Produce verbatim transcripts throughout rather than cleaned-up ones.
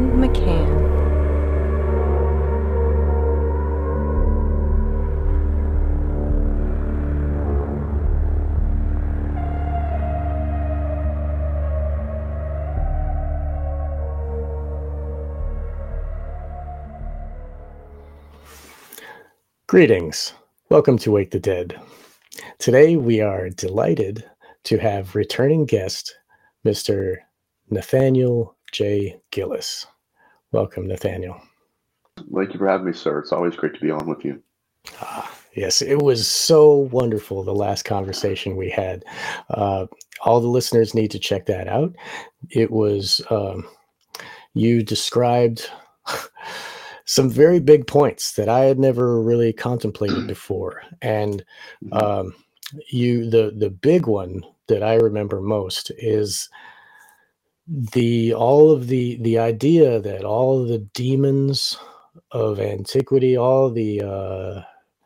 Ken McCann. Greetings. Welcome to Wake the Dead. Today we are delighted to have returning guest, Mister Nathaniel J. Gillis. Welcome, Nathaniel. Thank you for having me, sir. It's always great to be on with you. Ah, yes, it was so wonderful, the last conversation we had. Uh, all the listeners need to check that out. It was, um, you described some very big points that I had never really contemplated before. And um, you, the the big one that I remember most is the all of the the idea that all of the demons of antiquity, all the uh,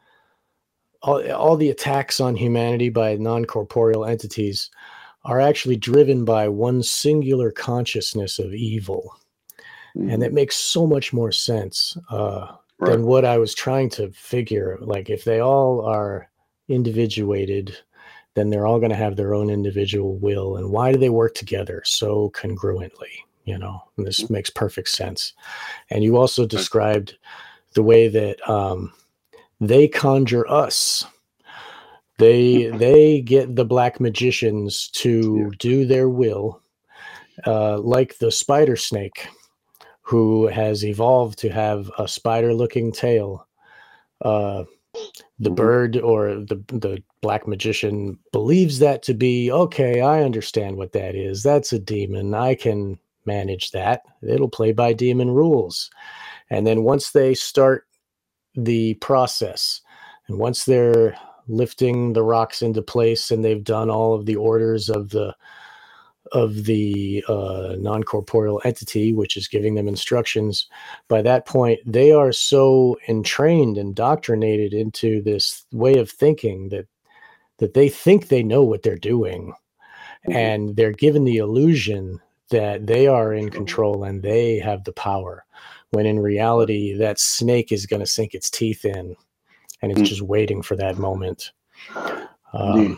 all, all the attacks on humanity by non-corporeal entities are actually driven by one singular consciousness of evil. Mm-hmm. And that makes so much more sense uh, Right. than what I was trying to figure. Like, if they all are individuated, then they're all going to have their own individual will. And why do they work together so congruently? You know, and this makes perfect sense. And you also described the way that um, they conjure us. They they get the black magicians to Yeah. do their will, uh, like the spider snake, who has evolved to have a spider-looking tail. Uh, the Mm-hmm. bird or the the black magician believes that to be, okay, I understand what that is. That's a demon. I can manage that. It'll play by demon rules. And then once they start the process, and once they're lifting the rocks into place and they've done all of the orders of the of the uh, non-corporeal entity, which is giving them instructions, by that point, they are so entrained, indoctrinated into this way of thinking that that they think they know what they're doing. Mm-hmm. And they're given the illusion that they are in control and they have the power, when in reality, that snake is going to sink its teeth in, and it's mm-hmm. just waiting for that moment. Um,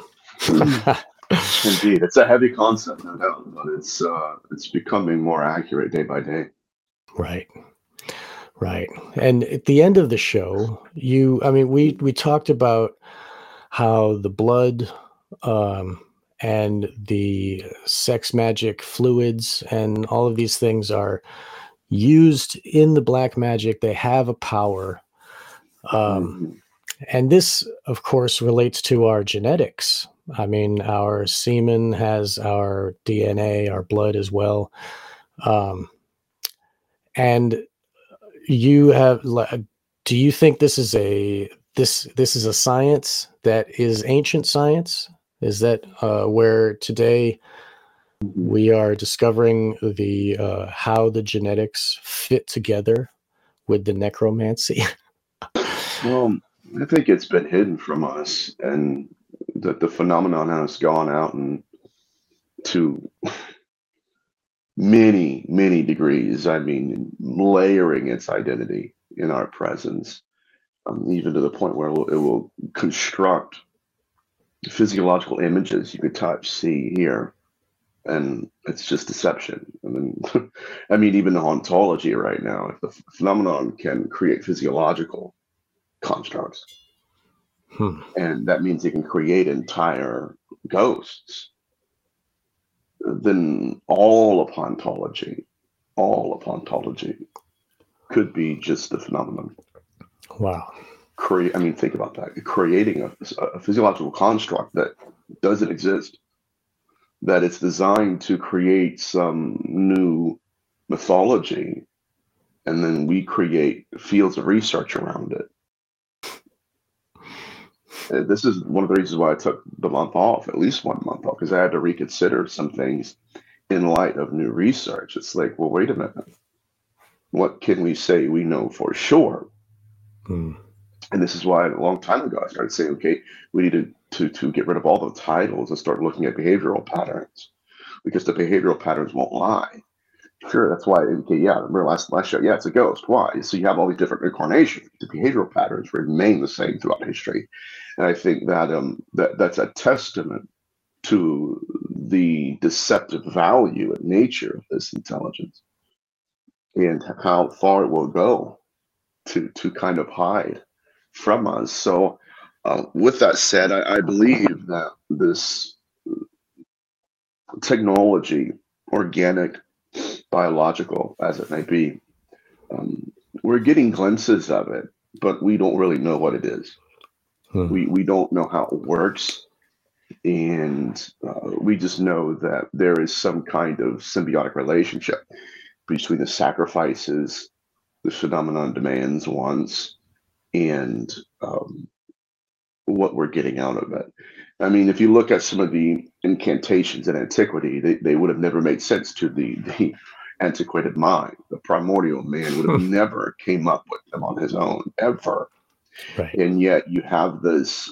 Indeed, it's a heavy concept, no doubt, but it's uh, it's becoming more accurate day by day. Right, right. And at the end of the show, you, I mean, we we talked about how the blood um, and the sex magic fluids and all of these things are used in the black magic. They have a power. Um, mm-hmm. And this, of course, relates to our genetics. I mean, our semen has our D N A, our blood as well. Um, and you have, do you think this is a, this, this is a science that is ancient science? Is that uh, where today we are discovering the, uh, how the genetics fit together with the necromancy? Well, I think it's been hidden from us, and that the phenomenon has gone out and to many, many degrees. I mean, layering its identity in our presence, um, even to the point where it will, it will construct physiological images you could touch, see, hear, and it's just deception. I mean, I mean, even the hauntology right now, if the phenomenon can create physiological constructs, hmm. and that means it can create entire ghosts, then all of hauntology, all of hauntology could be just the phenomenon. Wow. Create, I mean, think about that. Creating a, a physiological construct that doesn't exist, that it's designed to create some new mythology, and then we create fields of research around it. This is one of the reasons why I took the month off, at least one month off, because I had to reconsider some things in light of new research. It's like, well, wait a minute. What can we say we know for sure? Hmm. And this is why a long time ago I started saying, okay, we need to, to, to get rid of all the titles and start looking at behavioral patterns, because the behavioral patterns won't lie. Sure, that's why. Okay, yeah, remember last last show? Yeah, it's a ghost. Why? So you have all these different incarnations. The behavioral patterns remain the same throughout history, and I think that um that that's a testament to the deceptive value and nature of this intelligence and how far it will go to to kind of hide from us. So, uh, with that said, I, I believe that this technology, organic, biological as it may be, um, we're getting glimpses of it, but we don't really know what it is. Hmm. We we don't know how it works, and uh, we just know that there is some kind of symbiotic relationship between the sacrifices the phenomenon demands, wants, and um, what we're getting out of it. I mean, if you look at some of the incantations in antiquity, they, they would have never made sense to the, the antiquated mind. The primordial man would have never came up with them on his own, ever. Right. And yet you have this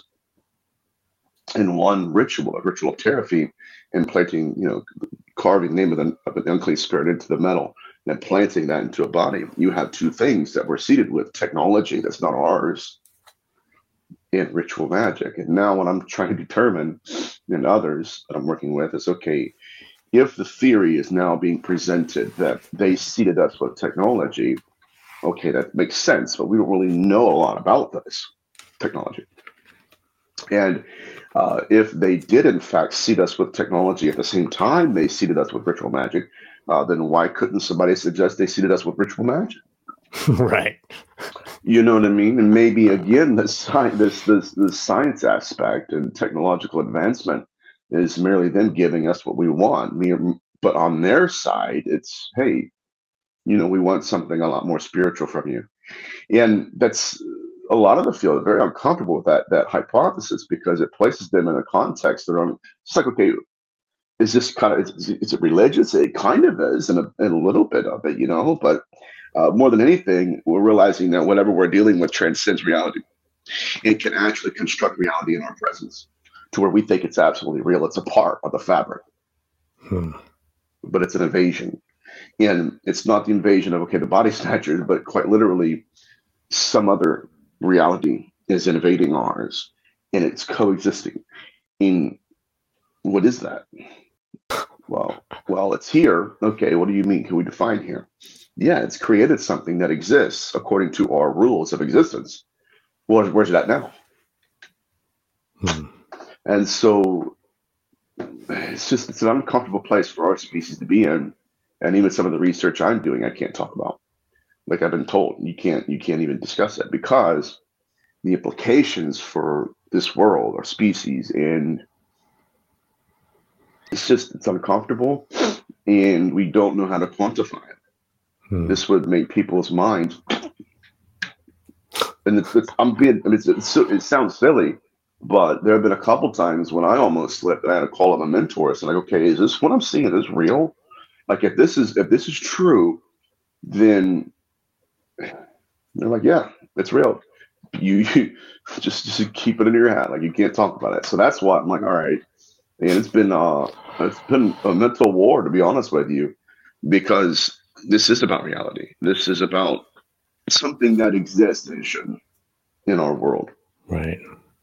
in one ritual, a ritual of Teraphim, and planting, you know, carving the name of, the, of an unclean spirit into the metal and planting that into a body. You have two things that were seeded with technology that's not ours in ritual magic. And now what I'm trying to determine and others that I'm working with is, okay, if the theory is now being presented that they seeded us with technology, okay, that makes sense, but we don't really know a lot about this technology. And uh, if they did, in fact, seed us with technology at the same time they seeded us with ritual magic, uh, then why couldn't somebody suggest they seeded us with ritual magic? Right. You know what I mean? And maybe again, the science, this this the science aspect and technological advancement is merely them giving us what we want. But on their side, it's, hey, you know, we want something a lot more spiritual from you, and that's a lot of the field are very uncomfortable with that that hypothesis because it places them in a context that are it's like, okay, is this kind of is, is it religious? It kind of is, and a, and a little bit of it, you know, but. Uh, more than anything, we're realizing that whatever we're dealing with transcends reality. It can actually construct reality in our presence to where we think it's absolutely real. It's a part of the fabric, Hmm. but it's an invasion. And it's not the invasion of, okay, the body snatchers, but quite literally some other reality is invading ours and it's coexisting. In what is that? Well, well, it's here. Okay, what do you mean? Can we define here? Yeah, it's created something that exists according to our rules of existence. Well, where's that now? Hmm. And so it's just it's an uncomfortable place for our species to be in. And even some of the research I'm doing, I can't talk about. Like I've been told, you can't you can't even discuss it because the implications for this world, our species, and it's just it's uncomfortable, and we don't know how to quantify it. Hmm. This would make people's minds, and it's, it's I'm being, I mean, it's, it's, it sounds silly, but there have been a couple times when I almost slipped. I had to call up a mentor. It's like, okay, is this what I'm seeing? Is this real? Like, if this is if this is true, then they're like, yeah, it's real. You, you just just keep it in your head. Like you can't talk about it. So that's why I'm like, all right. And it's been uh it's been a mental war, to be honest with you, because this is about reality. This is about something that exists and shouldn't in our world. Right.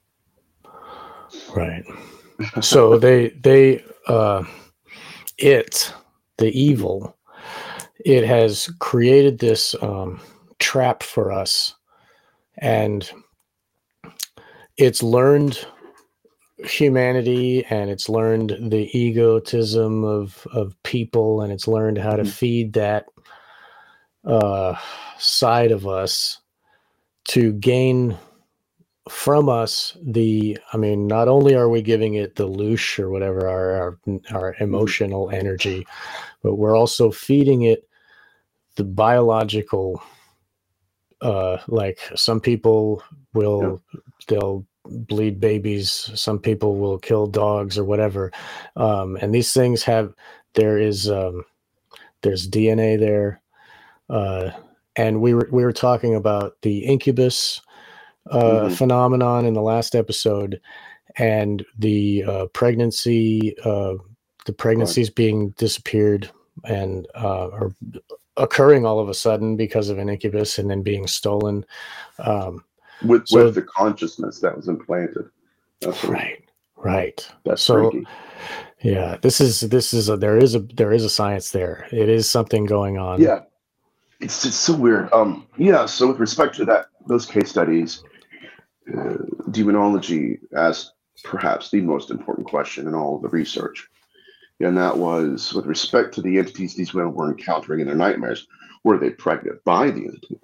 Right. So they they uh it the evil it has created this um trap for us, and it's learned humanity, and it's learned the egotism of of people, and it's learned how to feed that uh side of us to gain from us the I mean, not only are we giving it the loosh or whatever, our our, our emotional energy, but we're also feeding it the biological uh like some people will yeah. they'll bleed babies, some people will kill dogs or whatever, um and these things have there is um there's D N A there, uh and we were we were talking about the incubus uh mm-hmm. phenomenon in the last episode, and the uh pregnancy uh the pregnancies right. being disappeared and uh, or occurring all of a sudden because of an incubus and then being stolen. Um, with so with the consciousness that was implanted. Absolutely. right, right. That's So freaky. yeah, this is this is a there is a there is a science there. It is something going on. Yeah, it's it's so weird. Um, yeah. So with respect to that, those case studies, uh, demonology asked perhaps the most important question in all of the research, and that was with respect to the entities these women were encountering in their nightmares. Were they pregnant by the entity,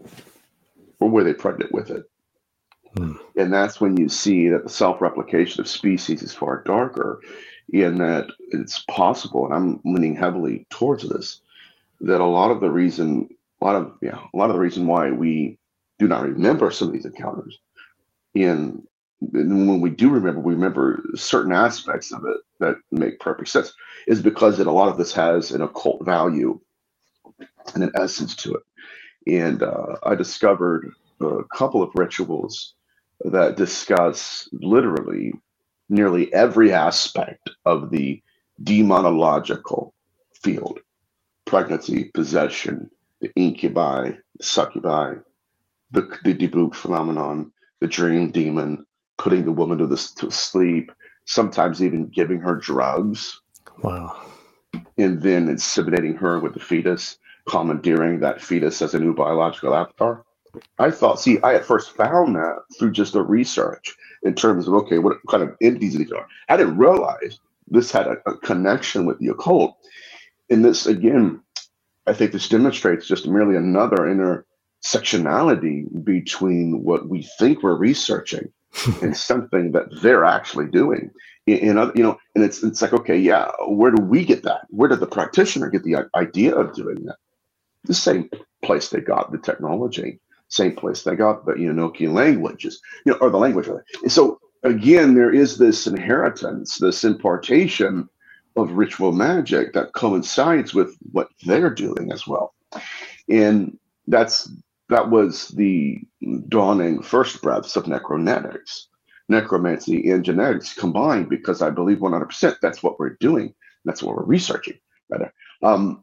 or were they pregnant with it? Hmm. And that's when you see that the self-replication of species is far darker, in that it's possible, and I'm leaning heavily towards this, that a lot of the reason, a lot of yeah, a lot of the reason why we do not remember some of these encounters, and, and when we do remember, we remember certain aspects of it that make perfect sense, is because that a lot of this has an occult value and an essence to it. And uh, I discovered a couple of rituals that discuss literally nearly every aspect of the demonological field: pregnancy, possession, the incubi, the succubi, the, the debug phenomenon, the dream demon, putting the woman to, the, to sleep, sometimes even giving her drugs. Wow. And then inseminating her with the fetus, commandeering that fetus as a new biological avatar. I thought, see, I at first found that through just the research in terms of, okay, what kind of entities these are. I didn't realize this had a, a connection with the occult. And this, again, I think this demonstrates just merely another intersectionality between what we think we're researching and something that they're actually doing. In other, you know, and it's it's like, okay, yeah, where do we get that? Where did the practitioner get the idea of doing that? The same place they got the technology, same place they got the Enochian languages, you know, or the language. So again, there is this inheritance, this impartation of ritual magic that coincides with what they're doing as well. And that's that was the dawning first breaths of necronetics, necromancy and genetics combined, because I believe one hundred percent that's what we're doing. That's what we're researching, rather. Um,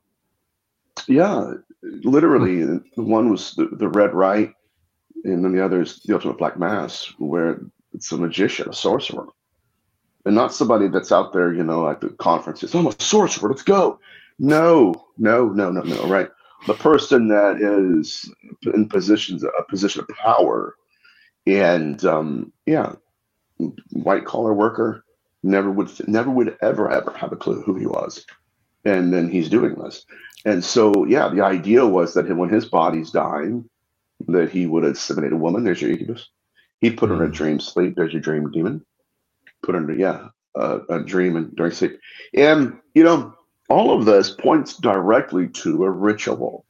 yeah, literally, one was the, the Red Rite, and then the other is the Ultimate Black Mass, where it's a magician, a sorcerer. And not somebody that's out there, you know, at the conferences, oh, I'm a sorcerer, let's go. No, no, no, no, no, right? The person that is in positions, a position of power, and um, yeah, white collar worker, never would, never would ever, ever have a clue who he was. And then he's doing this. And so, yeah, the idea was that when his body's dying, that he would inseminate a woman. There's your incubus. He'd put her in a dream sleep. There's your dream demon. Put her in, yeah, uh, a dream and during sleep. And, you know, all of this points directly to a ritual.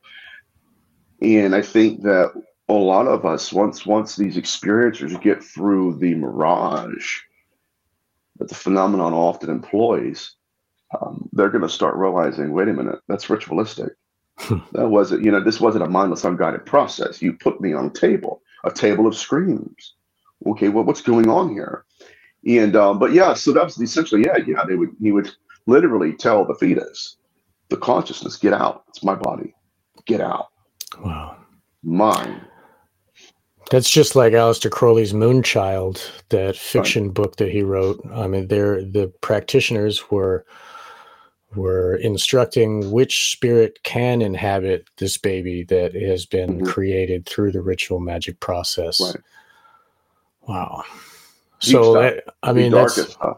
And I think that a lot of us, once once these experiencers get through the mirage that the phenomenon often employs, um, they're going to start realizing, wait a minute, that's ritualistic. That wasn't, you know, this wasn't a mindless, unguided process. You put me on a table, a table of screams. Okay, well, what's going on here? And um, but yeah, so that was essentially, yeah, yeah. They would, he would literally tell the fetus, the consciousness, get out. It's my body. Get out. Wow. Mine. That's just like Aleister Crowley's Moonchild, that fiction right. book that he wrote. I mean, they're, the practitioners were were instructing which spirit can inhabit this baby that has been mm-hmm. created through the ritual magic process. Right. Wow. Deep so stuff. that, I mean, the that's, stuff.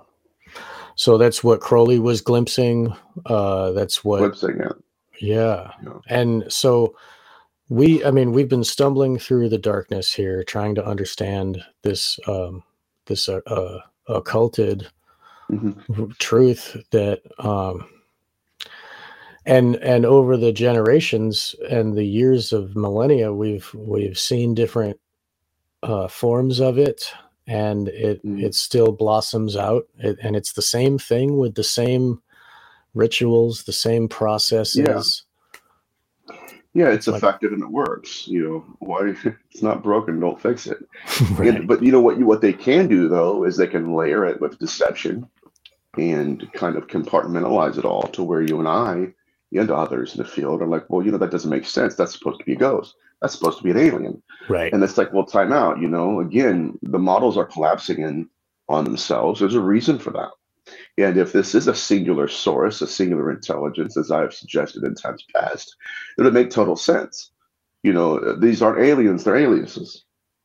so that's what Crowley was glimpsing. Uh, that's what, glimpsing, yeah. yeah. yeah. And so we, I mean, we've been stumbling through the darkness here, trying to understand this, um, this, uh, uh occulted mm-hmm. truth that, um, And and over the generations and the years of millennia, we've we've seen different uh, forms of it, and it mm. it still blossoms out. It, and it's the same thing with the same rituals, the same processes. Yeah, yeah it's, it's effective like, and it works. You know, why it's not broken, don't fix it. Right. And, but you know what? You what they can do though is they can layer it with deception and kind of compartmentalize it all to where you and I and others in the field are like, well, you know, that doesn't make sense. That's supposed to be a ghost. That's supposed to be an alien. Right. And it's like, well, time out. You know, again, the models are collapsing in on themselves. There's a reason for that. And if this is a singular source, a singular intelligence, as I've suggested in times past, it would make total sense. You know, these aren't aliens; they're aliases,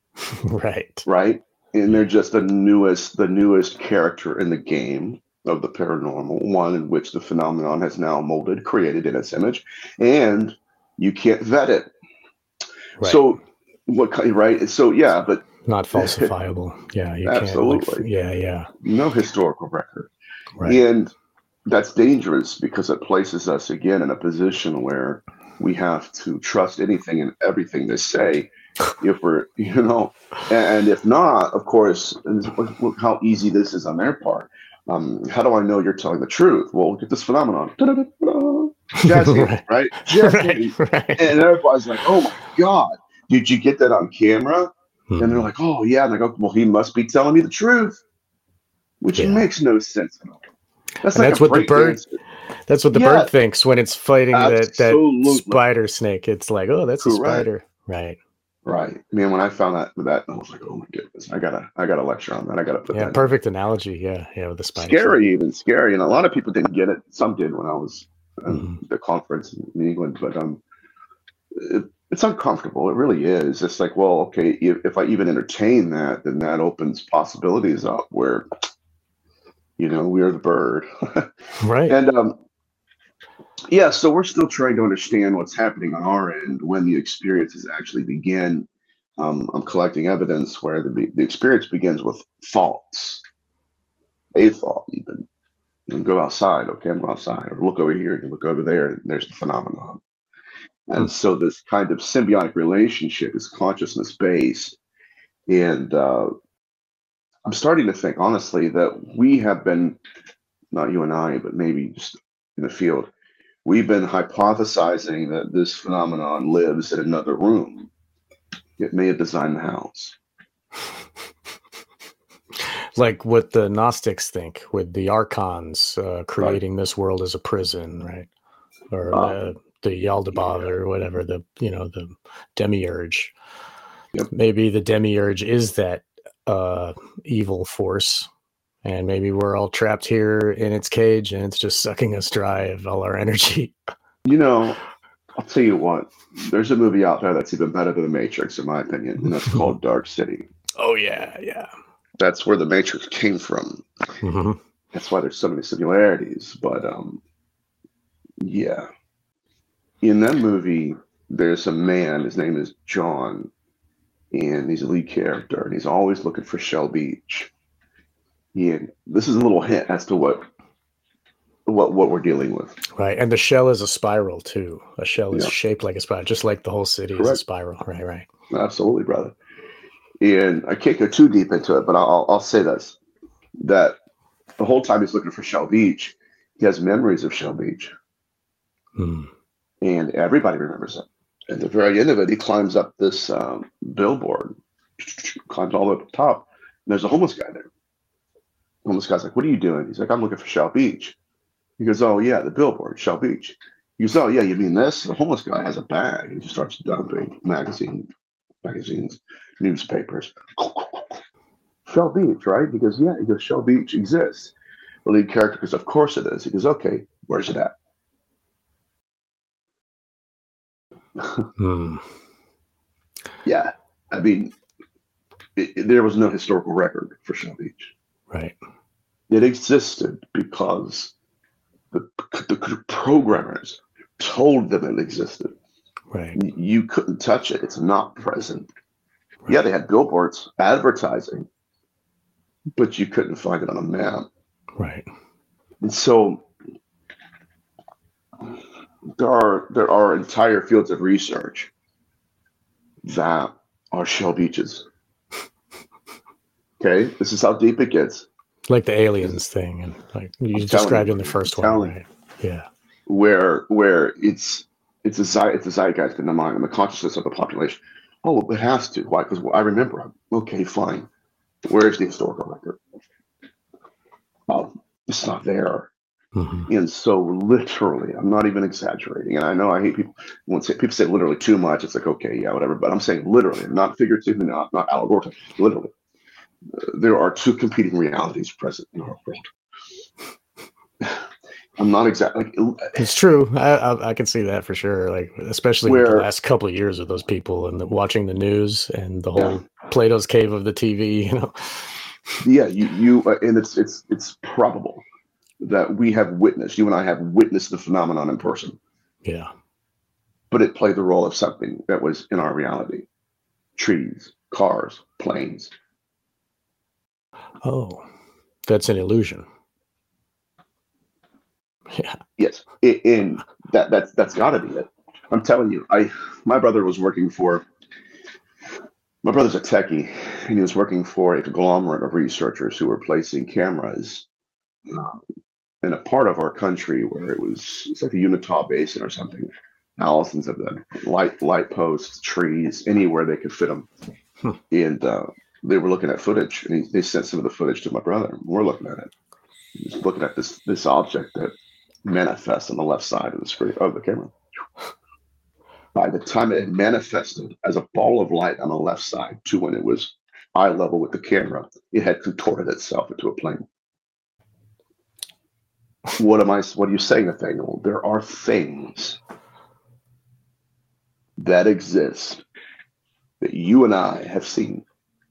Right. right? And they're just the newest, the newest character in the game of the paranormal, one in which the phenomenon has now molded, created in its image, and you can't vet it. Right. So, what kind? Right? So, yeah, but not falsifiable. Yeah, you absolutely. can't. Like, yeah, yeah. No historical record. Right. And that's dangerous because it places us again in a position where we have to trust anything and everything they say if we're, you know, and if not, of course, look how easy this is on their part. Um, how do I know you're telling the truth? Well, look at this phenomenon. Jazz hands, right? Jazz hands. Right, right. And everybody's like, oh my God, did you get that on camera? Hmm. And they're like, oh yeah. And I go, well, he must be telling me the truth, which Yeah. makes no sense at all. That's, And like that's a what the break bird. dancer. That's what the Yeah. bird thinks when it's fighting that that Absolutely. spider snake. It's like, oh, that's a Correct. spider. Right. Right. Man, when I found that that I was like, oh my goodness, I gotta I gotta lecture on that. I gotta put Yeah. that Perfect analogy. Yeah. Yeah. With the spider. scary, even scary. And a lot of people didn't get it. Some did when I was at Mhm. the conference in England, but um it, it's uncomfortable. It really is. It's like, well, okay, if, if I even entertain that, then that opens possibilities up where, you know, we are the bird. Right. And um yeah, so we're still trying to understand what's happening on our end when the experiences actually begin. Um, I'm collecting evidence where the, be- the experience begins with thoughts, a thought even. You go outside, okay, I'm going outside, or look over here, you look over there, and there's the phenomenon. And Hmm. so this kind of symbiotic relationship is consciousness based. And uh, I'm starting to think, honestly, that we have been, not you and I, but maybe just in the field, we've been hypothesizing that this phenomenon lives in another room. It may have designed the house. Like what the Gnostics think with the archons uh, creating right. this world as a prison, right? Or uh, the, the Yaldabaoth, yeah. or whatever, the, you know, the demiurge. Yep. Maybe the demiurge is that uh, evil force, and maybe we're all trapped here in its cage and it's just sucking us dry of all our energy. You know, I'll tell you what, there's a movie out there that's even better than The Matrix, in my opinion, and that's called Dark City. Oh, yeah, yeah. That's where The Matrix came from. Mm-hmm. That's why there's so many similarities. But, um, yeah. In that movie, there's a man, his name is John, and he's a lead character, and he's always looking for Shell Beach. And this is a little hint as to what what what we're dealing with. Right. And the shell is a spiral too. A shell is yeah. shaped like a spiral, just like the whole city Correct. Is a spiral. Right, right. Absolutely, brother. And I can't go too deep into it, but I'll I'll say this, that the whole time he's looking for Shell Beach, he has memories of Shell Beach. Hmm. And everybody remembers it. At the very end of it, he climbs up this um, billboard, climbs all the way up the top, and there's a homeless guy there. The homeless guy's like, what are you doing? He's like, I'm looking for Shell Beach. He goes, oh, yeah, the billboard, Shell Beach. He goes, oh, yeah, you mean this? The homeless guy has a bag. And he starts dumping magazine, magazines, newspapers. Shell Beach, right? He goes, yeah. He goes, Shell Beach exists. The lead character goes, of course it is. He goes, okay, where's it at? hmm. Yeah, I mean, it, it, there was no historical record for Shell Beach. Right. It existed because the, the programmers told them it existed. Right. You couldn't touch it. It's not present. Right. Yeah, they had billboards advertising, but you couldn't find it on a map. Right. And so there are there are entire fields of research that are Shell Beaches. Okay, this is how deep it gets. Like the aliens thing, and like you I'm described you, in the first one, right? Yeah, where where it's it's a it's a zeitgeist in the mind and the consciousness of the population. Oh, it has to. Why? Because I remember. Okay, fine. Where is the historical record? Oh, it's not there. Mhm. And so literally, I'm not even exaggerating. And I know I hate people when say, people say literally too much. It's like, okay, yeah, whatever. But I'm saying literally, not figuratively, not, not allegorically, literally. Uh, there are two competing realities present in our world. I'm not exactly like, It's true. I, I I can see that for sure. Like especially with the where, last couple of years of those people and the, watching the news and the yeah, whole Plato's cave of the T V. You know. yeah, you, you, uh, and it's, it's, it's probable that we have witnessed, you and I have witnessed the phenomenon in person, Yeah. but it played the role of something that was in our reality: trees, cars, planes. Oh, that's an illusion. Yeah. Yes, it, and that that's that's got to be it. I'm telling you, I my brother was working for my brother's a techie, and he was working for a conglomerate of researchers who were placing cameras uh, in a part of our country where it was it's like the Utah Basin or something. Thousands of them, light light posts, trees, anywhere they could fit them, Hmm. and uh, they were looking at footage, and he, they sent some of the footage to my brother. We're looking at it, just looking at this this object that manifests on the left side of the screen of the camera. By the time it had manifested as a ball of light on the left side to when it was eye level with the camera, it had contorted itself into a plane. What am I? What are you saying, Nathaniel? There are things that exist that you and I have seen.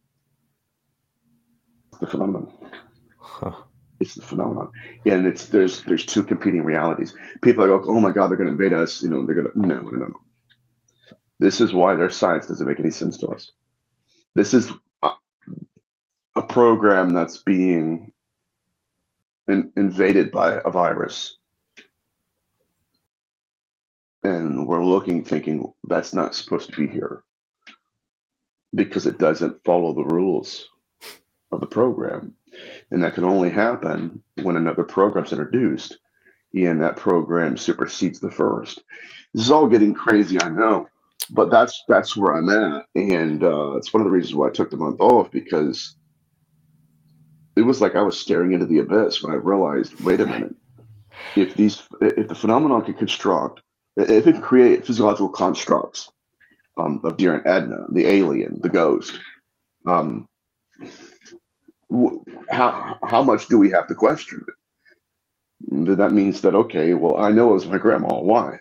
The phenomenon. Huh. It's the phenomenon, and it's there's there's two competing realities. People are like, oh my God, they're going to invade us. You know, they're going to no, no, no. This is why their science doesn't make any sense to us. This is a, a program that's being in, invaded by a virus. And we're looking, thinking that's not supposed to be here because it doesn't follow the rules of the program. And that can only happen when another program's introduced and that program supersedes the first. This is all getting crazy, I know. But that's that's where I'm at, and uh, it's one of the reasons why I took the month off, because it was like I was staring into the abyss when I realized, wait a minute, if these if the phenomenon can construct, if it can create physiological constructs um, of Dear and Edna, the alien, the ghost, um, how how much do we have to question it? That means that okay, well, I know it was my grandma. Why?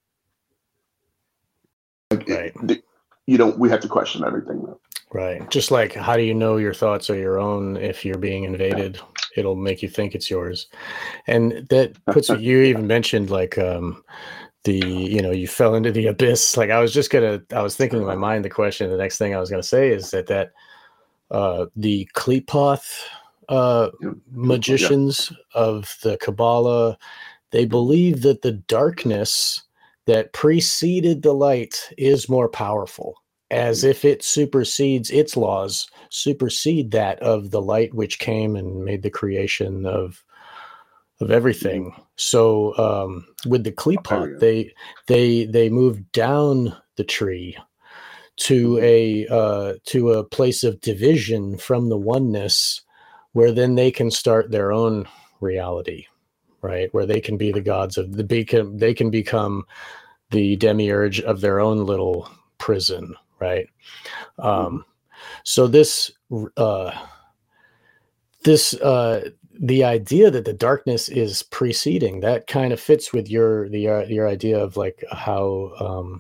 Like, Right. it, you know, we have to question everything. Though. Right. Just like how do you know your thoughts are your own if you're being invaded? It'll make you think it's yours. And that puts you you even mentioned like um the you know you fell into the abyss. Like I was just gonna I was thinking in my mind the question the next thing I was gonna say is that that uh the Qliphoth uh Yeah. magicians of the Kabbalah, they believe that the darkness that preceded the light is more powerful, as if it supersedes its laws, supersede that of the light which came and made the creation of of everything. Mm-hmm. So um, with the Qliphoth, Oh, they they they moved down the tree to mm-hmm. a uh, to a place of division from the oneness, where then they can start their own reality, right? Where they can be the gods of the beacon, they can become the demiurge of their own little prison, right? Mm-hmm. Um, so this uh, this uh, the idea that the darkness is preceding that kind of fits with your the uh, your idea of like how um,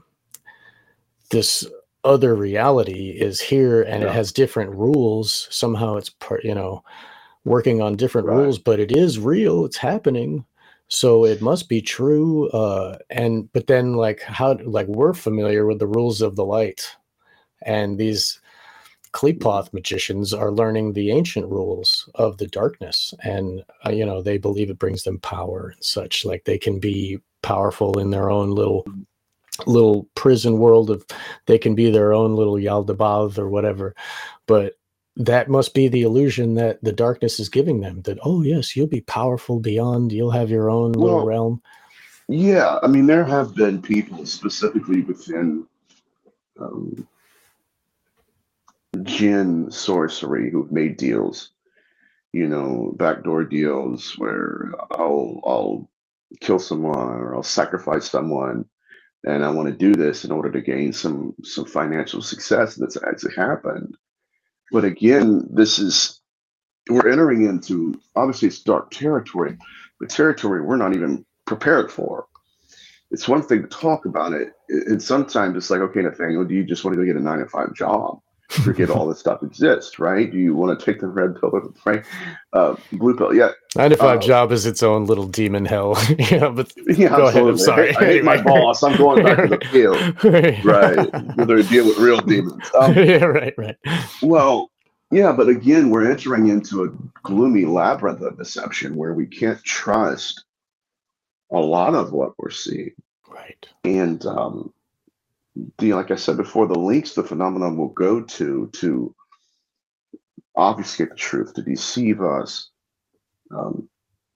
this other reality is here and it Yeah. has different rules. Somehow it's part, you know, working on different Right. rules, but it is real. It's happening. So it must be true. Uh, and, but then like how, like we're familiar with the rules of the light, and these Qliphoth magicians are learning the ancient rules of the darkness. And, uh, you know, they believe it brings them power and such, like they can be powerful in their own little little prison world of they can be their own little Yaldabaoth or whatever. But that must be the illusion that the darkness is giving them, that, oh yes, you'll be powerful beyond, you'll have your own little Well, realm. yeah. I mean, there have been people specifically within um, jinn sorcery who've made deals, you know, backdoor deals where I'll I'll kill someone or I'll sacrifice someone, and I want to do this in order to gain some some financial success. That's actually happened. But again, this is we're entering into, obviously it's dark territory, but territory we're not even prepared for. It's one thing to talk about it, and sometimes it's like, okay, Nathaniel, do you just want to go get a nine to five job? Forget all this stuff exists, right? Do you want to take the red pill or the right, uh, blue pill? Yeah, nine to five uh, job is its own little demon hell. Yeah, but yeah, go ahead. I'm absolutely. I sorry. hate, I hate my boss. I'm going back to the field, right? Whether I deal with real demons. Um, Yeah, right, right. well, yeah, but again, we're entering into a gloomy labyrinth of deception where we can't trust a lot of what we're seeing. Right. And um, the like I said before, the links the phenomenon will go to to obfuscate the truth, to deceive us. Um,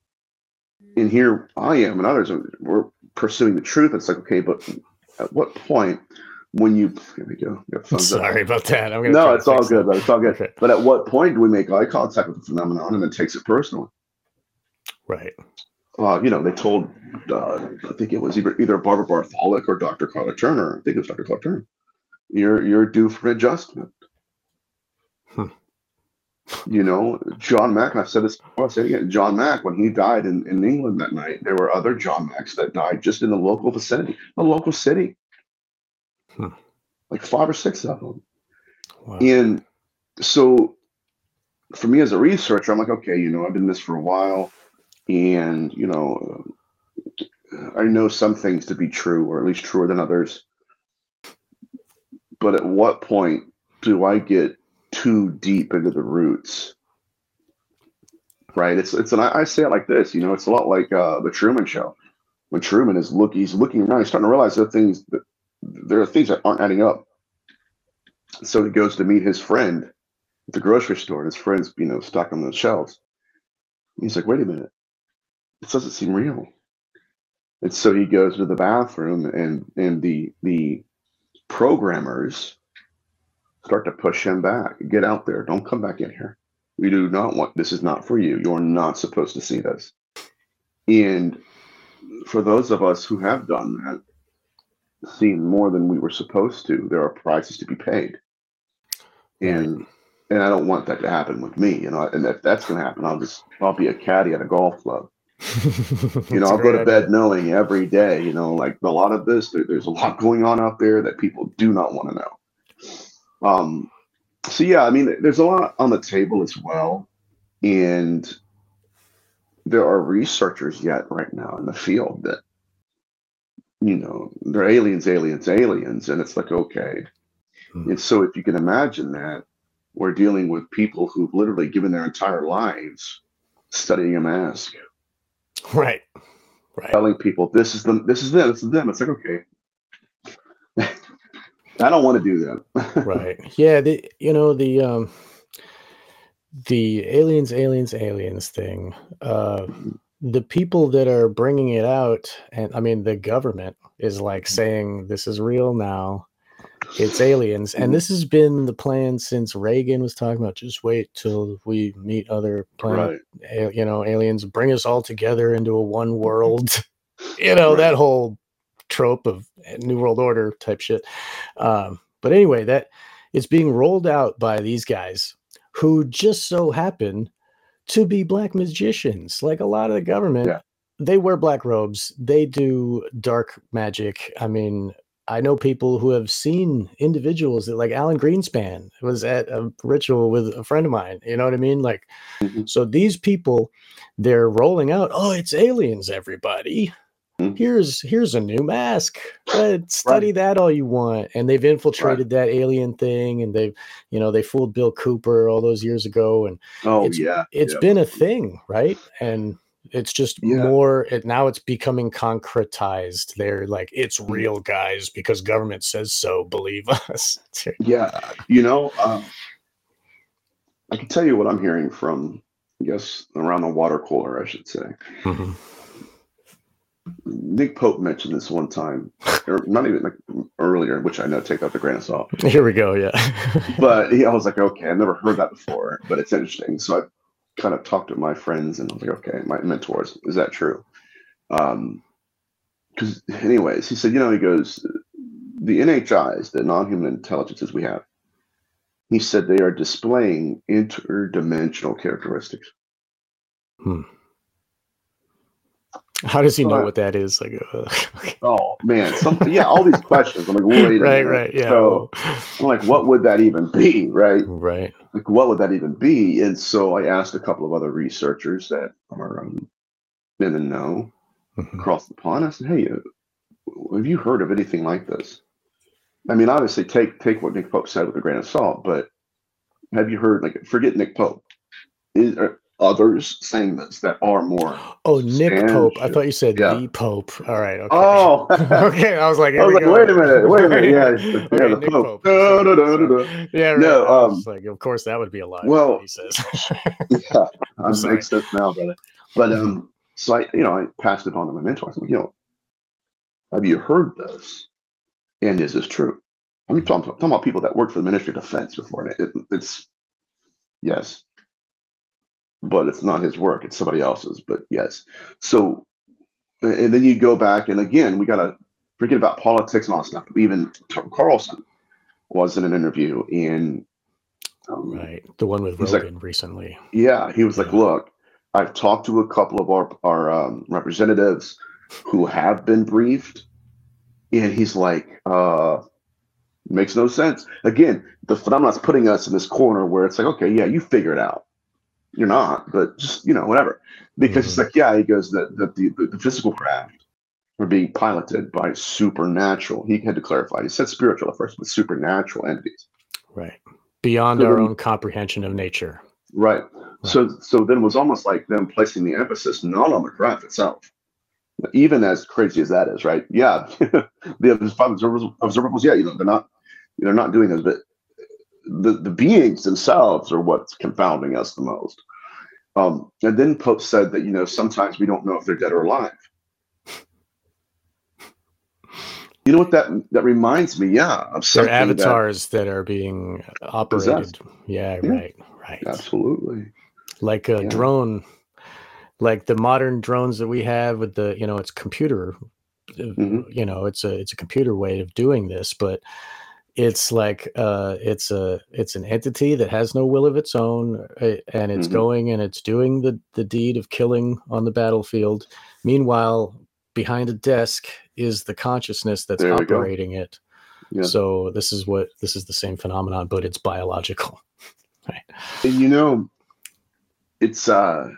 and here I am, and others are, we're pursuing the truth. It's like, okay, but at what point, when you here we go. Sorry about that. I'm gonna no, try to it's all fix good, that. but it's all good. Okay. But at what point do we make eye contact with the phenomenon and it takes it personally? Right. Uh, you know, they told, uh, I think it was either, either Barbara Bartholic or Doctor Carla Turner. I think it was Doctor Carla Turner. You're you're due for adjustment. Hmm. You know, John Mack, and I've said this before, I'll say it again. John Mack, when he died in, in England that night, there were other John Macks that died just in the local vicinity, the local city. Hmm. Like five or six of them. Wow. And so for me as a researcher, I'm like, okay, you know, I've been in this for a while. And, you know, I know some things to be true, or at least truer than others. But at what point do I get too deep into the roots? Right? It's it's an I say it like this, you know, it's a lot like uh, the Truman Show. When Truman is look, he's looking around, he's starting to realize there are things that there are things that aren't adding up. So he goes to meet his friend at the grocery store, and his friend's, you know, stuck on the shelves. He's like, wait a minute. This doesn't seem real. And so he goes to the bathroom, and and the the programmers start to push him back. Get out there. Don't come back in here. We do not want, this is not for you. You're not supposed to see this. And for those of us who have done that, seen more than we were supposed to, there are prices to be paid. And right. and I don't want that to happen with me, you know, and if that's going to happen, I'll just, I'll be a caddy at a golf club. You know, I'll go to bed idea. knowing every day, you know, like a lot of this, there, there's a lot going on out there that people do not want to know. Um, so yeah, I mean, there's a lot on the table as well. And there are researchers yet right now in the field that, you know, they're aliens, aliens, aliens. And it's like, okay. Hmm. And so if you can imagine that, we're dealing with people who've literally given their entire lives studying a mask. Right. Right. Telling people this is them, this is them, this is them. It's like, okay. I don't want to do that. Right. Yeah, the you know, the um the aliens, aliens, aliens thing. Uh the people that are bringing it out, and I mean the government is like saying this is real now. It's aliens. And this has been the plan since Reagan was talking about just wait till we meet other planet, right. you know, aliens, bring us all together into a one world, you know, right. that whole trope of New World Order type shit. Um, but anyway, that it's being rolled out by these guys who just so happen to be black magicians. Like a lot of the government, yeah. they wear black robes. They do dark magic. I mean, I know people who have seen individuals that, like Alan Greenspan was at a ritual with a friend of mine. You know what I mean? Like, mm-hmm. so these people, they're rolling out, oh, it's aliens, everybody. Mm-hmm. Here's here's a new mask. But study right. that all you want. And they've infiltrated right. that alien thing, and they've, you know, they fooled Bill Cooper all those years ago. And oh it's, yeah, it's yeah. been a thing, right? And it's just yeah. more, it, now it's becoming concretized. They're like, it's real, guys, because government says so, believe us. Yeah, you know, um, I can tell you what I'm hearing from, I guess, around the water cooler, I should say. Mm-hmm. Nick Pope mentioned this one time, or not even like earlier, which I know, take that with a grain of salt. Here we go, yeah. But he, I was like, okay, I've never heard that before, but it's interesting. So I kind of talked to my friends, and I was like, okay, my mentors, is that true? Um, because anyways, he said, you know, he goes, the N H Is, the non-human intelligences we have, he said they are displaying interdimensional characteristics. Hmm. How does he know But- what that is? Like, uh, Oh man, some yeah, all these questions. I'm like, wait a right, minute. right, yeah. So I'm like, what would that even be, right? Right. Like, what would that even be? And so I asked a couple of other researchers that are um, in the know Mhm. across the pond. I said, hey, uh, have you heard of anything like this? I mean, obviously, take take what Nick Pope said with a grain of salt, but have you heard? Like, forget Nick Pope. Is there others saying this that are more? Oh, Nick Pope. I substantial? thought you said Yeah. the Pope. All right. Okay. Oh, okay. I was like, I here was we like, go. wait a minute, wait a minute. Yeah, yeah, okay, the Nick Pope. Pope. Da, da, da, da, Sorry. da. Yeah, right. No, I was um, like, of course, that would be a lie. well- what he says. Yeah, that sorry. makes sense now, brother. But um, so I, you know, I passed it on to my mentor. I said, you know, have you heard this? And is this true? I mean, talking, talking about people that worked for the Ministry of Defense before. And it, it's yes, but it's not his work; it's somebody else's. But yes, so and then you go back, and again, we gotta forget about politics and all that stuff. Even Tucker Carlson was in an interview, and um, Right. The one with He's like- Rogan recently. yeah, he was like, Yeah. look, I've talked to a couple of our, our um, representatives who have been briefed. And he's like, uh, makes no sense. Again, the phenomenon's putting us in this corner where it's like, okay, yeah, you figure it out. You're not, but just, you know, whatever. Because it's Mhm. like, yeah, he goes that, that the, the, the physical craft are being piloted by supernatural. He had to clarify. He said spiritual at first, but supernatural entities. Right. Beyond So our then- own comprehension of nature. Right. So so then it was almost like them placing the emphasis not on the craft itself. Even as crazy as that is, right? Yeah. The five observables, observables, yeah, you know, they're not they're not doing this, but the, the beings themselves are what's confounding us the most. Um, and then Pope said that, you know, sometimes we don't know if they're dead or alive. You know what that that reminds me? Yeah, of They're something that- avatars that, are being operated. Yeah, Yeah. right. Right. absolutely. Like a Yeah. drone, like the modern drones that we have with the, you know, it's computer, uh, Mhm. you know, it's a, it's a computer way of doing this, but it's like, uh, it's a, it's an entity that has no will of its own, uh, and it's Mhm. going and it's doing the, the deed of killing on the battlefield. Meanwhile, behind a desk is the consciousness that's There we go. operating it. Yeah. So this is what, this is the same phenomenon, but it's biological. Right. And you know, it's uh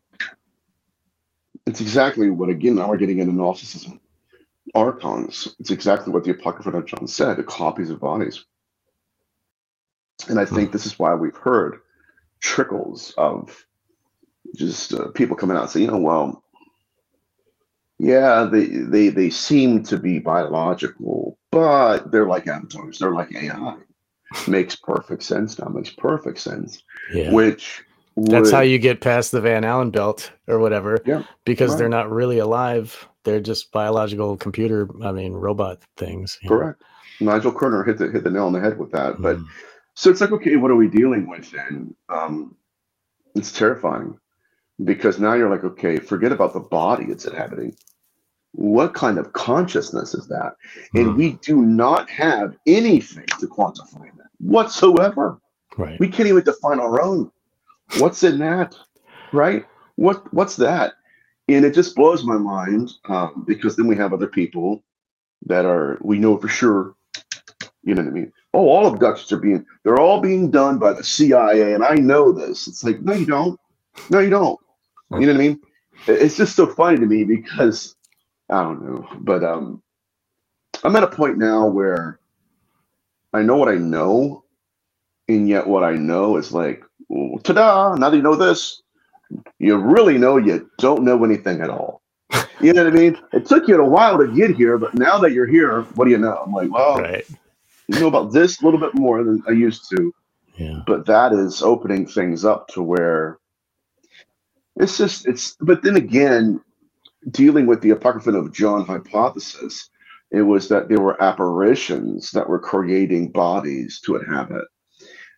it's exactly what, again, now we're getting into Gnosticism. Archons, it's exactly what the Apocrypha of John said, the copies of bodies. And I think this is why we've heard trickles of just uh, people coming out and saying, you know, well, yeah, they, they they seem to be biological, but they're like avatars, they're like A I. Makes perfect sense now, makes perfect sense. Yeah. Which That's how would- you get past the Van Allen belt or whatever, Yeah, because right. they're not really alive. They're just biological computer, I mean, robot things. you know. correct. Nigel Kerner hit the hit the nail on the head with that. But Mm. so it's like, okay, what are we dealing with then? Um, it's terrifying because now you're like, okay, forget about the body it's inhabiting. What kind of consciousness is that? And Mm. we do not have anything to quantify that whatsoever. Right. We can't even define our own. What's in that, right? What what's that? And it just blows my mind um, because then we have other people that are we know for sure. You know what I mean? Oh, all abductions are being they're all being done by the C I A, and I know this. It's like, no, you don't. No, you don't. You know what I mean? It- It's just so funny to me because I don't know, but um, I'm at a point now where I know what I know, and yet what I know is like, well, ta-da! Now that you know this, you really know you don't know anything at all. You know what I mean? It took you a while to get here, but now that you're here, what do you know? I'm like, well, Right. you know about this a little bit more than I used to, Yeah. but that is opening things up to where it's just it's. But then again, dealing with the Apocrypha of John hypothesis, it was that there were apparitions that were creating bodies to inhabit.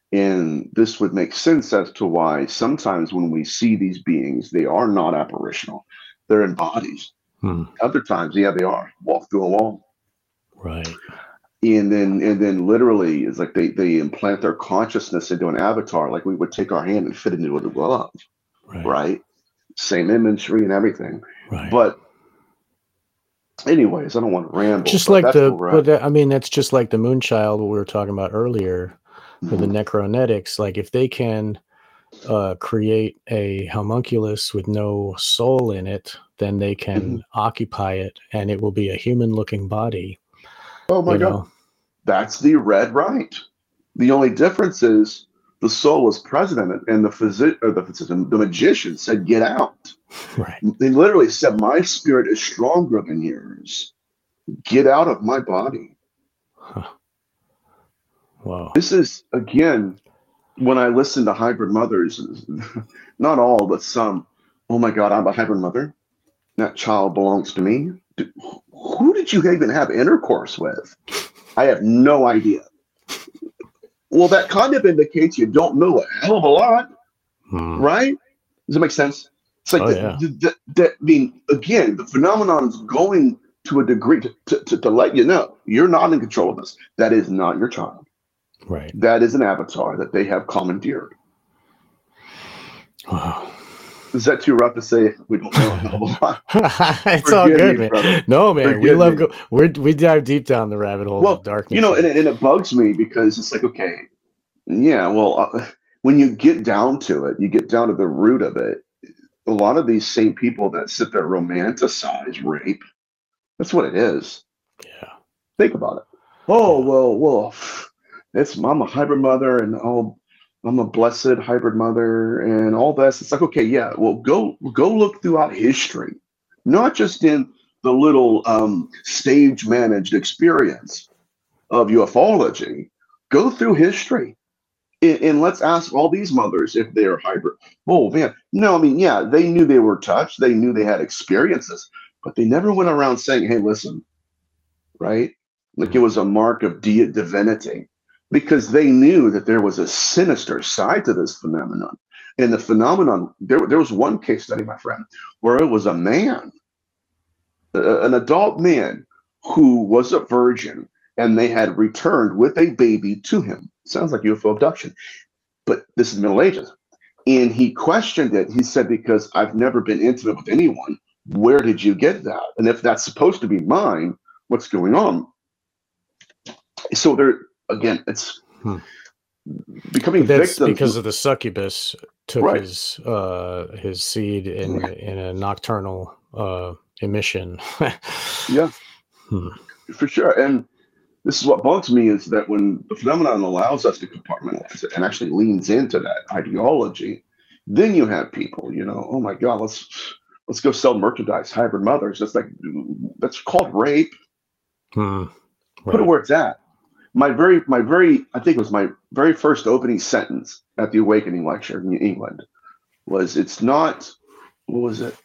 And this would make sense as to why sometimes when we see these beings, they are not apparitional. They're in bodies. Hmm. Other times, yeah, they are. Walk through a wall. Right. And then and then literally it's like they, they implant their consciousness into an avatar, like we would take our hand and fit into a glove. Right. Right? Same imagery and everything. Right. But anyways, I don't want to ramble. Just but like that's the, where we're but at. that- I mean, that's just like the Moonchild, what we were talking about earlier, with the Mhm. necronetics. Like if they can uh, create a homunculus with no soul in it, then they can Mhm. occupy it, and it will be a human-looking body. Oh my You God. know, That's the red right. The only difference is the soul was present in it, and the physi- or the physician, the magician said, "Get out." right? They literally said, "My spirit is stronger than yours. Get out of my body." Huh. Wow. This is again when I listen to hybrid mothers, not all, but some. Oh my God, I'm a hybrid mother. That child belongs to me. Dude, who did you even have intercourse with? I have no idea. Well, that kind of indicates you don't know a hell of a lot, Hmm. right? Does that make sense? It's like Oh, the, yeah. the, the, the, I mean, again, the phenomenon is going to a degree to, to, to, to let you know you're not in control of this. That is not your child. Right. That is an avatar that they have commandeered. Wow. Is that too rough to say? We don't know a hell of a lot. It's all Forgive good, me, man. brother. No, man, we Forgive love me. go. We we dive deep down the rabbit holes of Well, darkness. you know, and here. it, and it bugs me because it's like, okay, yeah, well, uh, when you get down to it, you get down to the root of it. A lot of these same people that sit there romanticize rape, that's what it is. Yeah. Think about it. Oh, Yeah. well, well, it's I'm a hybrid mother and oh, I'm a blessed hybrid mother and all this. It's like, okay, yeah, well, go go look throughout history, not just in the little um, stage managed experience of ufology. Go through history. And, and let's ask all these mothers if they are hybrid. Oh man, no, I mean, yeah, they knew they were touched, they knew they had experiences, but they never went around saying, "Hey, listen," right? Like it was a mark of di- divinity, because they knew that there was a sinister side to this phenomenon. And the phenomenon, there, there was one case study, my friend, where it was a man, a- an adult man, who was a virgin, and they had returned with a baby to him. Sounds like U F O abduction, but this is Middle Ages. And he questioned it. He said, "Because I've never been intimate with anyone. Where did you get that? And if that's supposed to be mine, what's going on?" So there, again, it's Hmm. becoming But that's victims. because of the succubus took Right. his uh his seed in in a nocturnal uh emission. Yeah, Hmm. for sure. And this is what bugs me is that when the phenomenon allows us to compartmentalize it and actually leans into that ideology, then you have people, you know, oh my God, let's let's go sell merchandise, hybrid mothers. That's like that's called rape. Hmm. Put it Right. where it's at. My very, my very, I think it was my very first opening sentence at the Awakening lecture in England was, "It's not, what was it?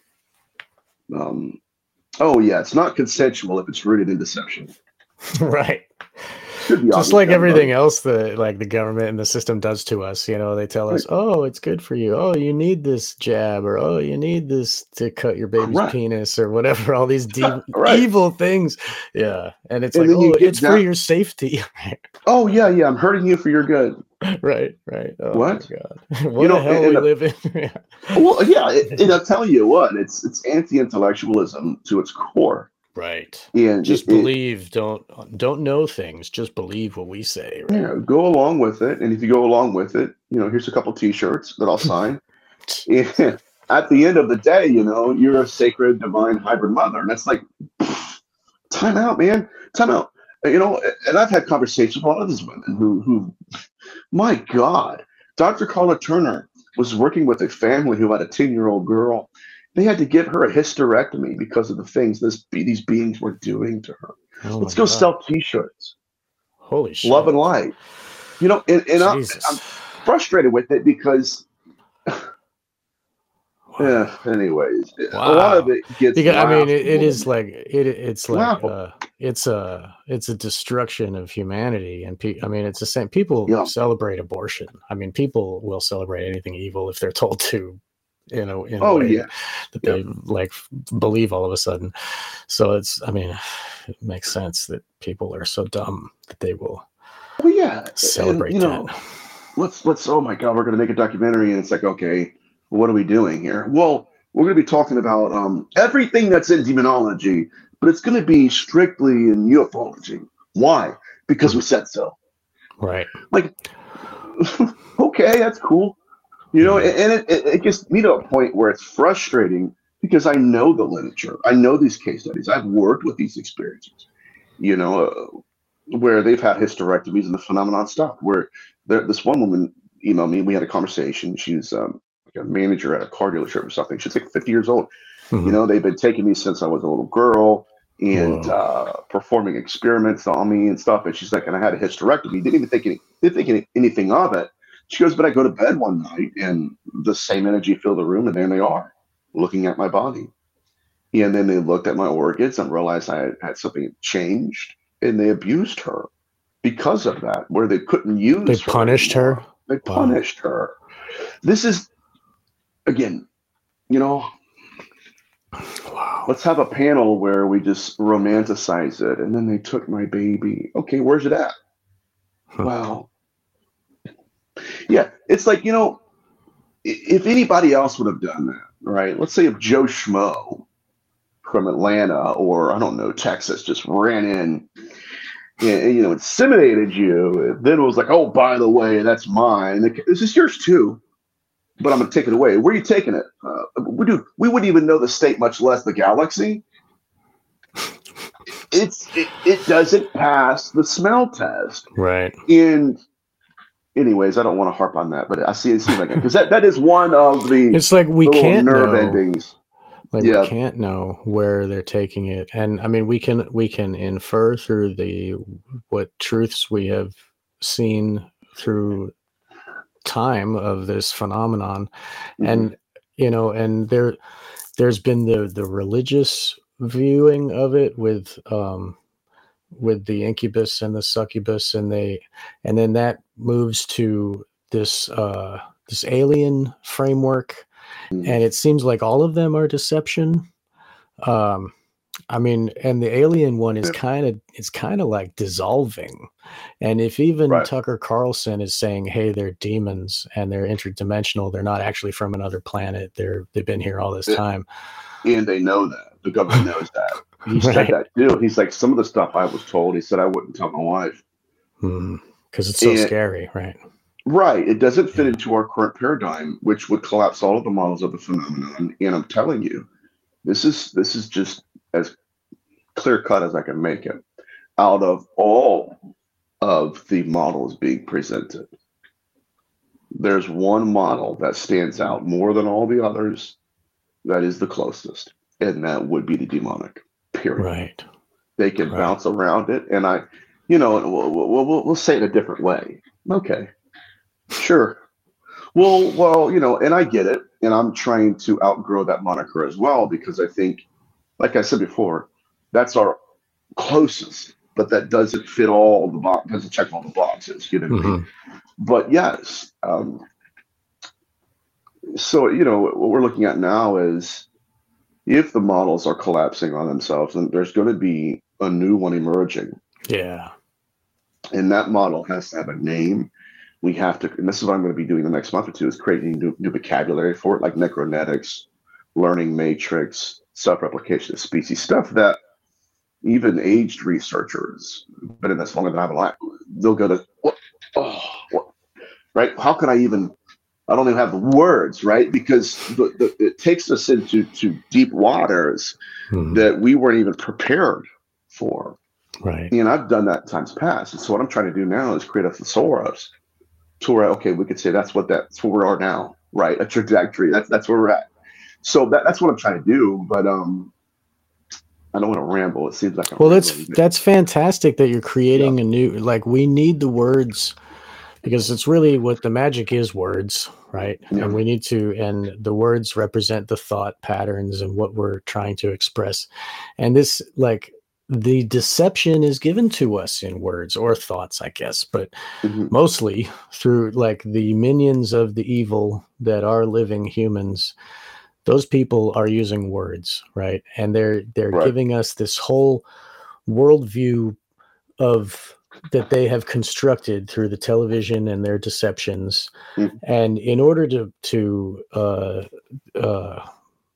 Um, oh yeah, it's not consensual if it's rooted in deception." Right. Should be Just obvious like to everybody. everything else that like the government and the system does to us, you know, they tell us, Right. "Oh, it's good for you. Oh, you need this jab, or oh, you need this to cut your baby's Correct. penis, or whatever." All these deep, Right. evil things, yeah. And it's And like, then you "Oh, get it's for down. your safety." Oh yeah, yeah, I'm hurting you for your good. Right, right. Oh What? my God, You what know, a hell and, we and the, live in. Yeah. well, yeah, it, and I'll tell you what, it's it's anti-intellectualism to its core, Right. and it, Just it believe. Don't don't know things. Just believe what we say. Right. yeah, go along with it. And if you go along with it, you know, here's a couple T-shirts that I'll sign. And at the end of the day, you know, you're a sacred, divine hybrid mother, and that's like, pff, time out, man, time out. You know, and I've had conversations with a lot of these women who, who, my God, Doctor Carla Turner was working with a family who had a ten-year-old girl. They had to give her a hysterectomy because of the things this these beings were doing to her. Oh Let's my go God. sell T-shirts, Holy shit. love and light. You know, and, and I, Jesus. I'm frustrated with it because Yeah. Anyways, Wow. a lot of it gets. Because, I mean, it, it laughable. is like it. It's like Laughable. uh, it's a it's a destruction of humanity, and pe- I mean, it's the same. People Yeah. celebrate abortion. I mean, people will celebrate anything evil if they're told to, you know, in a Oh way yeah. that Yeah. they like believe all of a sudden. So it's, I mean, it makes sense that people are so dumb that they will Well, yeah. And celebrate you know, that. let's let's. Oh my God, we're going to make a documentary, and it's like, okay, what are we doing here? Well, we're going to be talking about um, everything that's in demonology, but it's going to be strictly in ufology. Why? Because we said so. Right. Like, okay, that's cool. You know, Mhm. and it, it, it gets me to a point where it's frustrating because I know the literature. I know these case studies. I've worked with these experiences, you know, uh, where they've had hysterectomies and the phenomenon stopped. Where there, this one woman emailed me, we had a conversation. She's um, like a manager at a car dealership or something. She's like fifty years old. Mhm. You know, they've been taking me since I was a little girl and Whoa. uh, performing experiments on me and stuff. And she's like, and I had a hysterectomy. Didn't even think any, didn't think any, anything of it. She goes, but I go to bed one night and the same energy filled the room, and there they are, looking at my body. And then they looked at my organs and realized I had, had something changed, and they abused her because of that, where they couldn't use They her punished anymore. her. They Wow. punished her. This is, again, you know, Wow. let's have a panel where we just romanticize it. And then they took my baby. Okay, where's it at? Huh. Well, yeah, it's like, you know, i- if anybody else would have done that, right? Let's say if Joe Schmo from Atlanta or, I don't know, Texas just ran in and, and, you know, inseminated you. And then it was like, oh, by the way, that's mine. This is yours too, but I'm going to take it away. Where are you taking it? Uh, we do. We wouldn't even know the state, much less the galaxy. It's it, it doesn't pass the smell test. Right. And anyways, I don't want to harp on that, but I see it seems like it because that, that is one of the It's like we little can't nerve know. endings. Like Yeah. we can't know where they're taking it, and I mean we can we can infer through the what truths we have seen through time of this phenomenon, Mhm. and you know, and there there's been the the religious viewing of it with um with the incubus and the succubus, and they and then that moves to this uh this alien framework, Mhm. and it seems like all of them are deception. um I mean, and the alien one is Yeah. kind of it's kind of like dissolving. And if even Right. Tucker Carlson is saying, hey, they're demons and they're interdimensional, they're not actually from another planet, they're they've been here all this Yeah. time. And they know that. The government knows that. He said Right. that too. He's like, some of the stuff I was told, he said I wouldn't tell my wife. Because it's so And scary, right? right, it doesn't fit Yeah. into our current paradigm, which would collapse all of the models of the phenomenon. And I'm telling you, this is this is just as clear cut as I can make it. Out of all of the models being presented, there's one model that stands out more than all the others. That is the closest, and that would be the demonic. Period. Right. They can Right. bounce around it, and I, you know, we'll, we'll, we'll, we'll say it a different way. Okay, sure. Well, well, you know, and I get it, and I'm trying to outgrow that moniker as well because I think, like I said before, that's our closest, but that doesn't fit all the box, doesn't check all the boxes. You know what I mean? Mhm. But yes, um, so you know, what we're looking at now is if the models are collapsing on themselves, then there's going to be a new one emerging. Yeah. And that model has to have a name. We have to, and this is what I'm going to be doing the next month or two, is creating new, new vocabulary for it, like necronetics, learning matrix, self-replication of species, stuff that even aged researchers, been in this longer than I've been alive, they'll go to, what? Oh, what? Right? How can I even, I don't even have the words, right? Because the, the, it takes us into to deep waters Mhm. that we weren't even prepared for. Right. And I've done that in times past. And so what I'm trying to do now is create a thesaurus to where, okay, we could say that's what that's where we are now, right? A trajectory. That's that's where we're at. So that, that's what I'm trying to do. But um, I don't want to ramble. It seems like I'm Well, that's rambling. that's fantastic that you're creating Yeah. a new, like we need the words because it's really what the magic is, words, right? Yeah. And we need to, and the words represent the thought patterns and what we're trying to express. And this, like, the deception is given to us in words or thoughts, I guess, but Mhm. mostly through like the minions of the evil that are living humans. Those people are using words, right? And they're they're Right. giving us this whole worldview of that they have constructed through the television and their deceptions. Mhm. And in order to to uh, uh,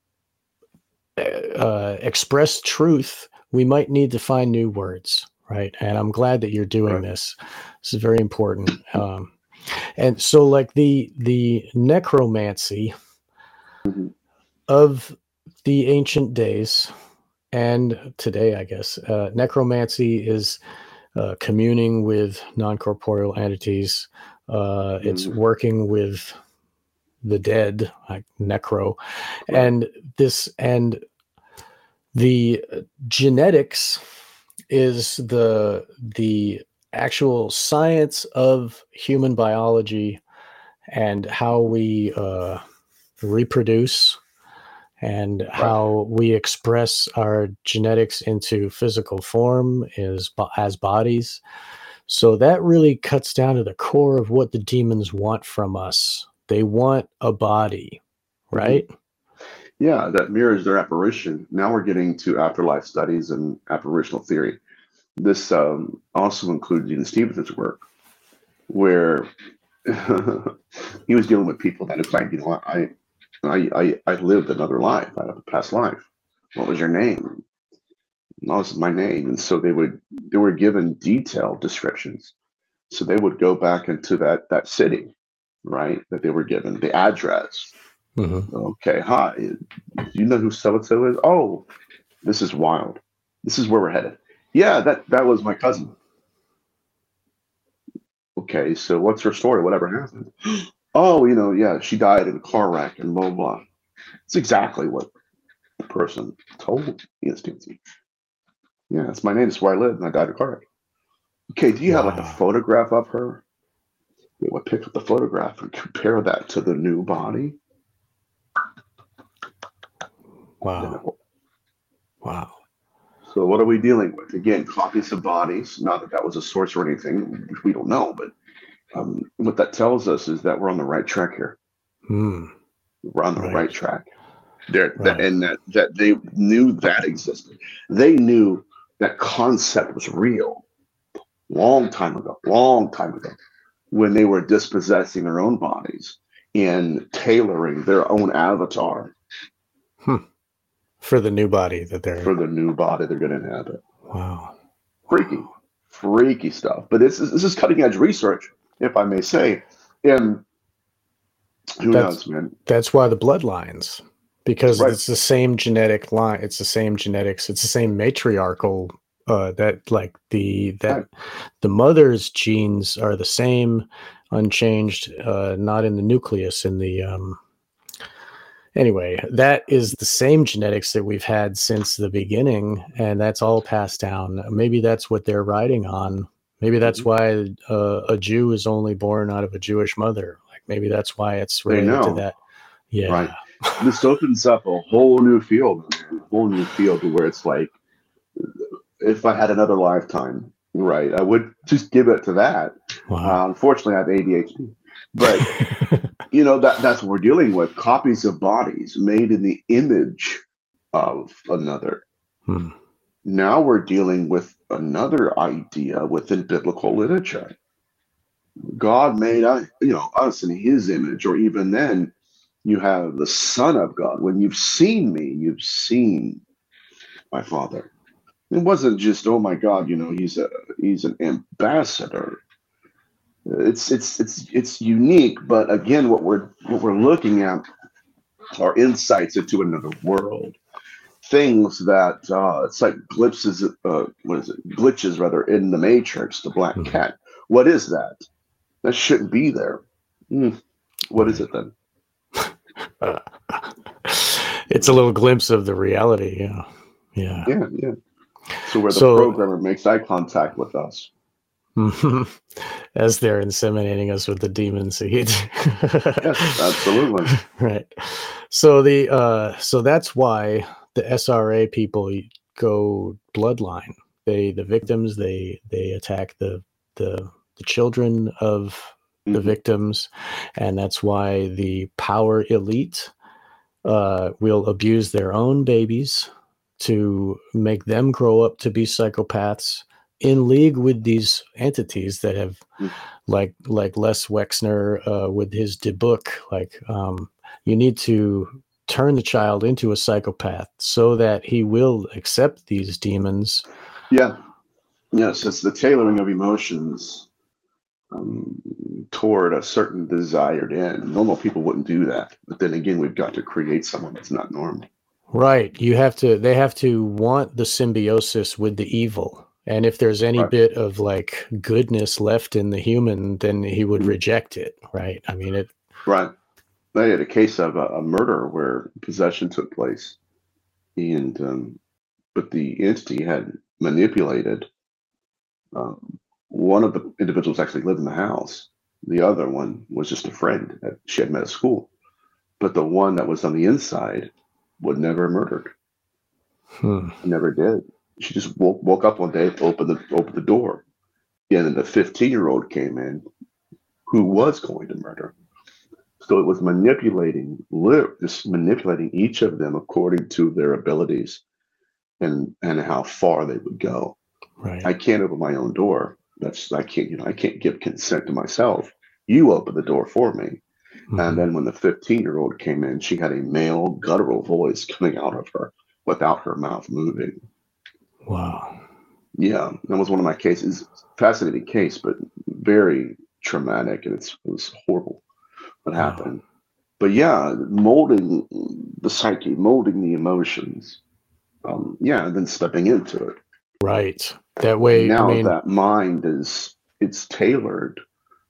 uh, express truth, we might need to find new words, right? And I'm glad that you're doing Right. this. This is very important. Um, and so, like the the necromancy Mhm. of the ancient days and today, I guess, uh, necromancy is uh, communing with non-corporeal entities. Uh, it's Mhm. working with the dead, like necro, Right. and this and the genetics is the the actual science of human biology and how we uh, reproduce and Right. how we express our genetics into physical form is as bodies. So that really cuts down to the core of what the demons want from us. They want a body, Mhm. right? Yeah, that mirrors their apparition. Now we're getting to afterlife studies and apparitional theory. This um, also includes Ian Stevenson's work, where he was dealing with people that it's like, you know what, I, I, I, I lived another life. I have a past life. What was your name? No, this is my name. And so they would, they were given detailed descriptions. So they would go back into that that city, right? That they were given the address. Mm-hmm. Okay, hi. Do you know who so and so is? Oh, this is wild. This is where we're headed. Yeah, that that was my cousin. Okay, so what's her story? Whatever happened? Oh, you know, yeah, she died in a car wreck and blah blah. It's exactly what the person told Ian Stevenson. Yeah, that's my name. That's where I live, and I died in a car wreck. Okay, do you have like a Wow. photograph of her? They would pick up the photograph and compare that to the new body. Wow. Wow. So what are we dealing with? Again, copies of bodies. Not that that was a source or anything, which we don't know, but um, what that tells us is that we're on the right track here. Hmm. We're on the Right. right track. There, that, Right. and that that they knew that existed. They knew that concept was real long time ago, long time ago, when they were dispossessing their own bodies and tailoring their own avatar Hmm. For the new body that they're. for the new body they're going to inhabit. Wow. Freaky, freaky stuff. But this is this is cutting edge research, if I may say. And who That's knows, man? that's why the bloodlines, because Right. it's the same genetic line. It's the same genetics. It's the same matriarchal. Uh, that like the that Right. the mother's genes are the same, unchanged. Uh, not in the nucleus. In the um. Anyway, that is the same genetics that we've had since the beginning, and that's all passed down. Maybe that's what they're riding on. Maybe that's Mm-hmm. why uh, a Jew is only born out of a Jewish mother. Like maybe that's why it's They related to know, that. Yeah. right? This opens up a whole new field, man, a whole new field where it's like, if I had another lifetime, right, I would just give it to that. Uh, Wow. unfortunately, I have A D H D, but you know that that's what we're dealing with: copies of bodies made in the image of another. Hmm. Now we're dealing with another idea within biblical literature. God made us, you know, us in His image, or even then, you have the Son of God. When you've seen me, you've seen my Father. It wasn't just, oh my God, you know, he's a he's an ambassador. It's it's it's it's unique, but again, what we're what we're looking at are insights into another world. Things that uh, it's like glimpses, uh, what is it? Glitches rather in the Matrix, the black Hmm. cat. What is that? That shouldn't be there. Hmm. What is Right. it then? Uh, it's a little glimpse of the reality. Yeah. Yeah. Yeah, yeah. So where the So programmer makes eye contact with us. as they're inseminating us with the demon seed. Yes, absolutely. Right. So the uh, so that's why the S R A people go bloodline. They the victims they they attack the the the children of the Mhm. victims, and that's why the power elite uh, will abuse their own babies to make them grow up to be psychopaths in league with these entities that have, Mm. like like Les Wexner uh, with his De Book, like um, you need to turn the child into a psychopath so that he will accept these demons. Yeah. Yes, it's the tailoring of emotions um, toward a certain desired end. Normal people wouldn't do that. But then again, we've got to create someone that's not normal. Right. You have to, they have to want the symbiosis with the evil. And if there's any Right. bit of like goodness left in the human, then he would Mhm. reject it. Right. I mean, it, Right. They had a case of a, a murder where possession took place, and um, but the entity had manipulated. Um, one of the individuals actually lived in the house. The other one was just a friend that she had met at school. But the one that was on the inside would never have murdered. hmm, Never did. She just woke, woke up one day, opened the opened the door, and then the fifteen year old came in, who was going to murder. So it was manipulating, just manipulating each of them according to their abilities and and how far they would go. right. I can't open my own door. That's I can't, you know, I can't give consent to myself. You open the door for me. Mhm. And then when the fifteen year old came in, she had a male guttural voice coming out of her without her mouth moving. Wow. Yeah, that was one of my cases. Fascinating case, but very traumatic, and it's, it was horrible what Wow. happened. But yeah, molding the psyche, molding the emotions. Um, yeah, and then stepping into it. Right. That way, Now I mean, that mind is it's tailored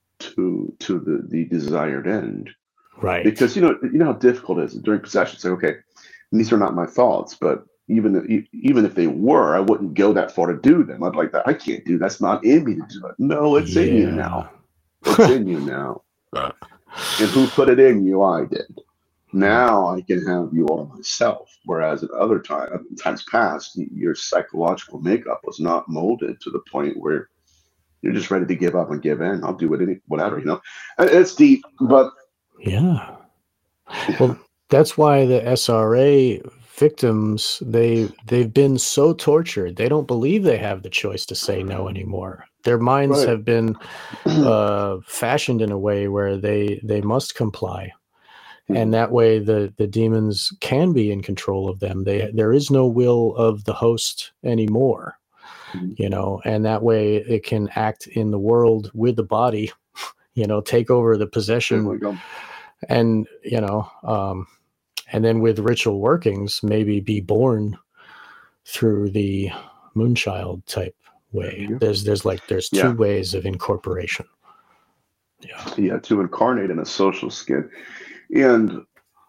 to to the the desired end. right. Because you know you know how difficult it is during possession to say, okay, these are not my thoughts, but even even if they were, I wouldn't go that far to do them. I'd like that. I can't do that's not in me to do it. No, it's in you now. It's in you now. And who put it in you? I did. Now I can have you all myself. Whereas at other time, times past, your psychological makeup was not molded to the point where you're just ready to give up and give in. I'll do it, any, whatever, you know. It's deep, but yeah. Well, that's why the S R A victims, they they've been so tortured. They don't believe they have the choice to say no anymore. Their minds right. have been uh, fashioned in a way where they they must comply. And that way the the demons can be in control of them. They there is no will of the host anymore. Mhm. You know, and that way it can act in the world with the body, you know, take over the There possession. we go. And you know, um and then with ritual workings, maybe be born through the Moonchild type way. There you go. There's there's like there's two Yeah, ways of incorporation. Yeah. yeah, to incarnate in a social skin. And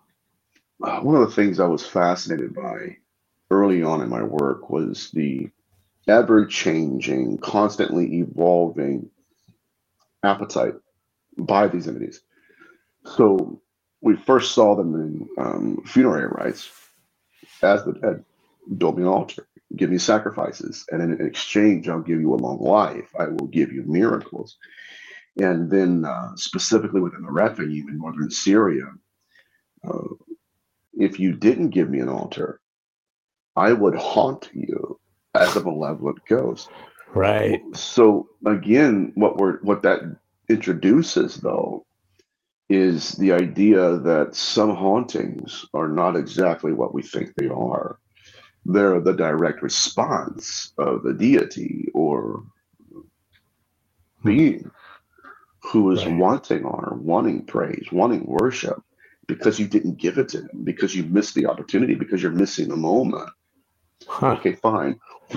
uh, one of the things I was fascinated by early on in my work was the ever changing, constantly evolving appetite by these entities. So we first saw them in um, funerary rites as the dead. Build me an altar, give me sacrifices, and in exchange, I'll give you a long life. I will give you miracles. And then, uh, specifically within the Rephaim in northern Syria, uh, if you didn't give me an altar, I would haunt you as a malevolent ghost. Right. So again, what we're what that introduces, though, is the idea that some hauntings are not exactly what we think they are. They're the direct response of the deity or being who is Right. wanting honor, wanting praise, wanting worship, because you didn't give it to them, because you missed the opportunity, because you're missing the moment. Huh. Okay, fine.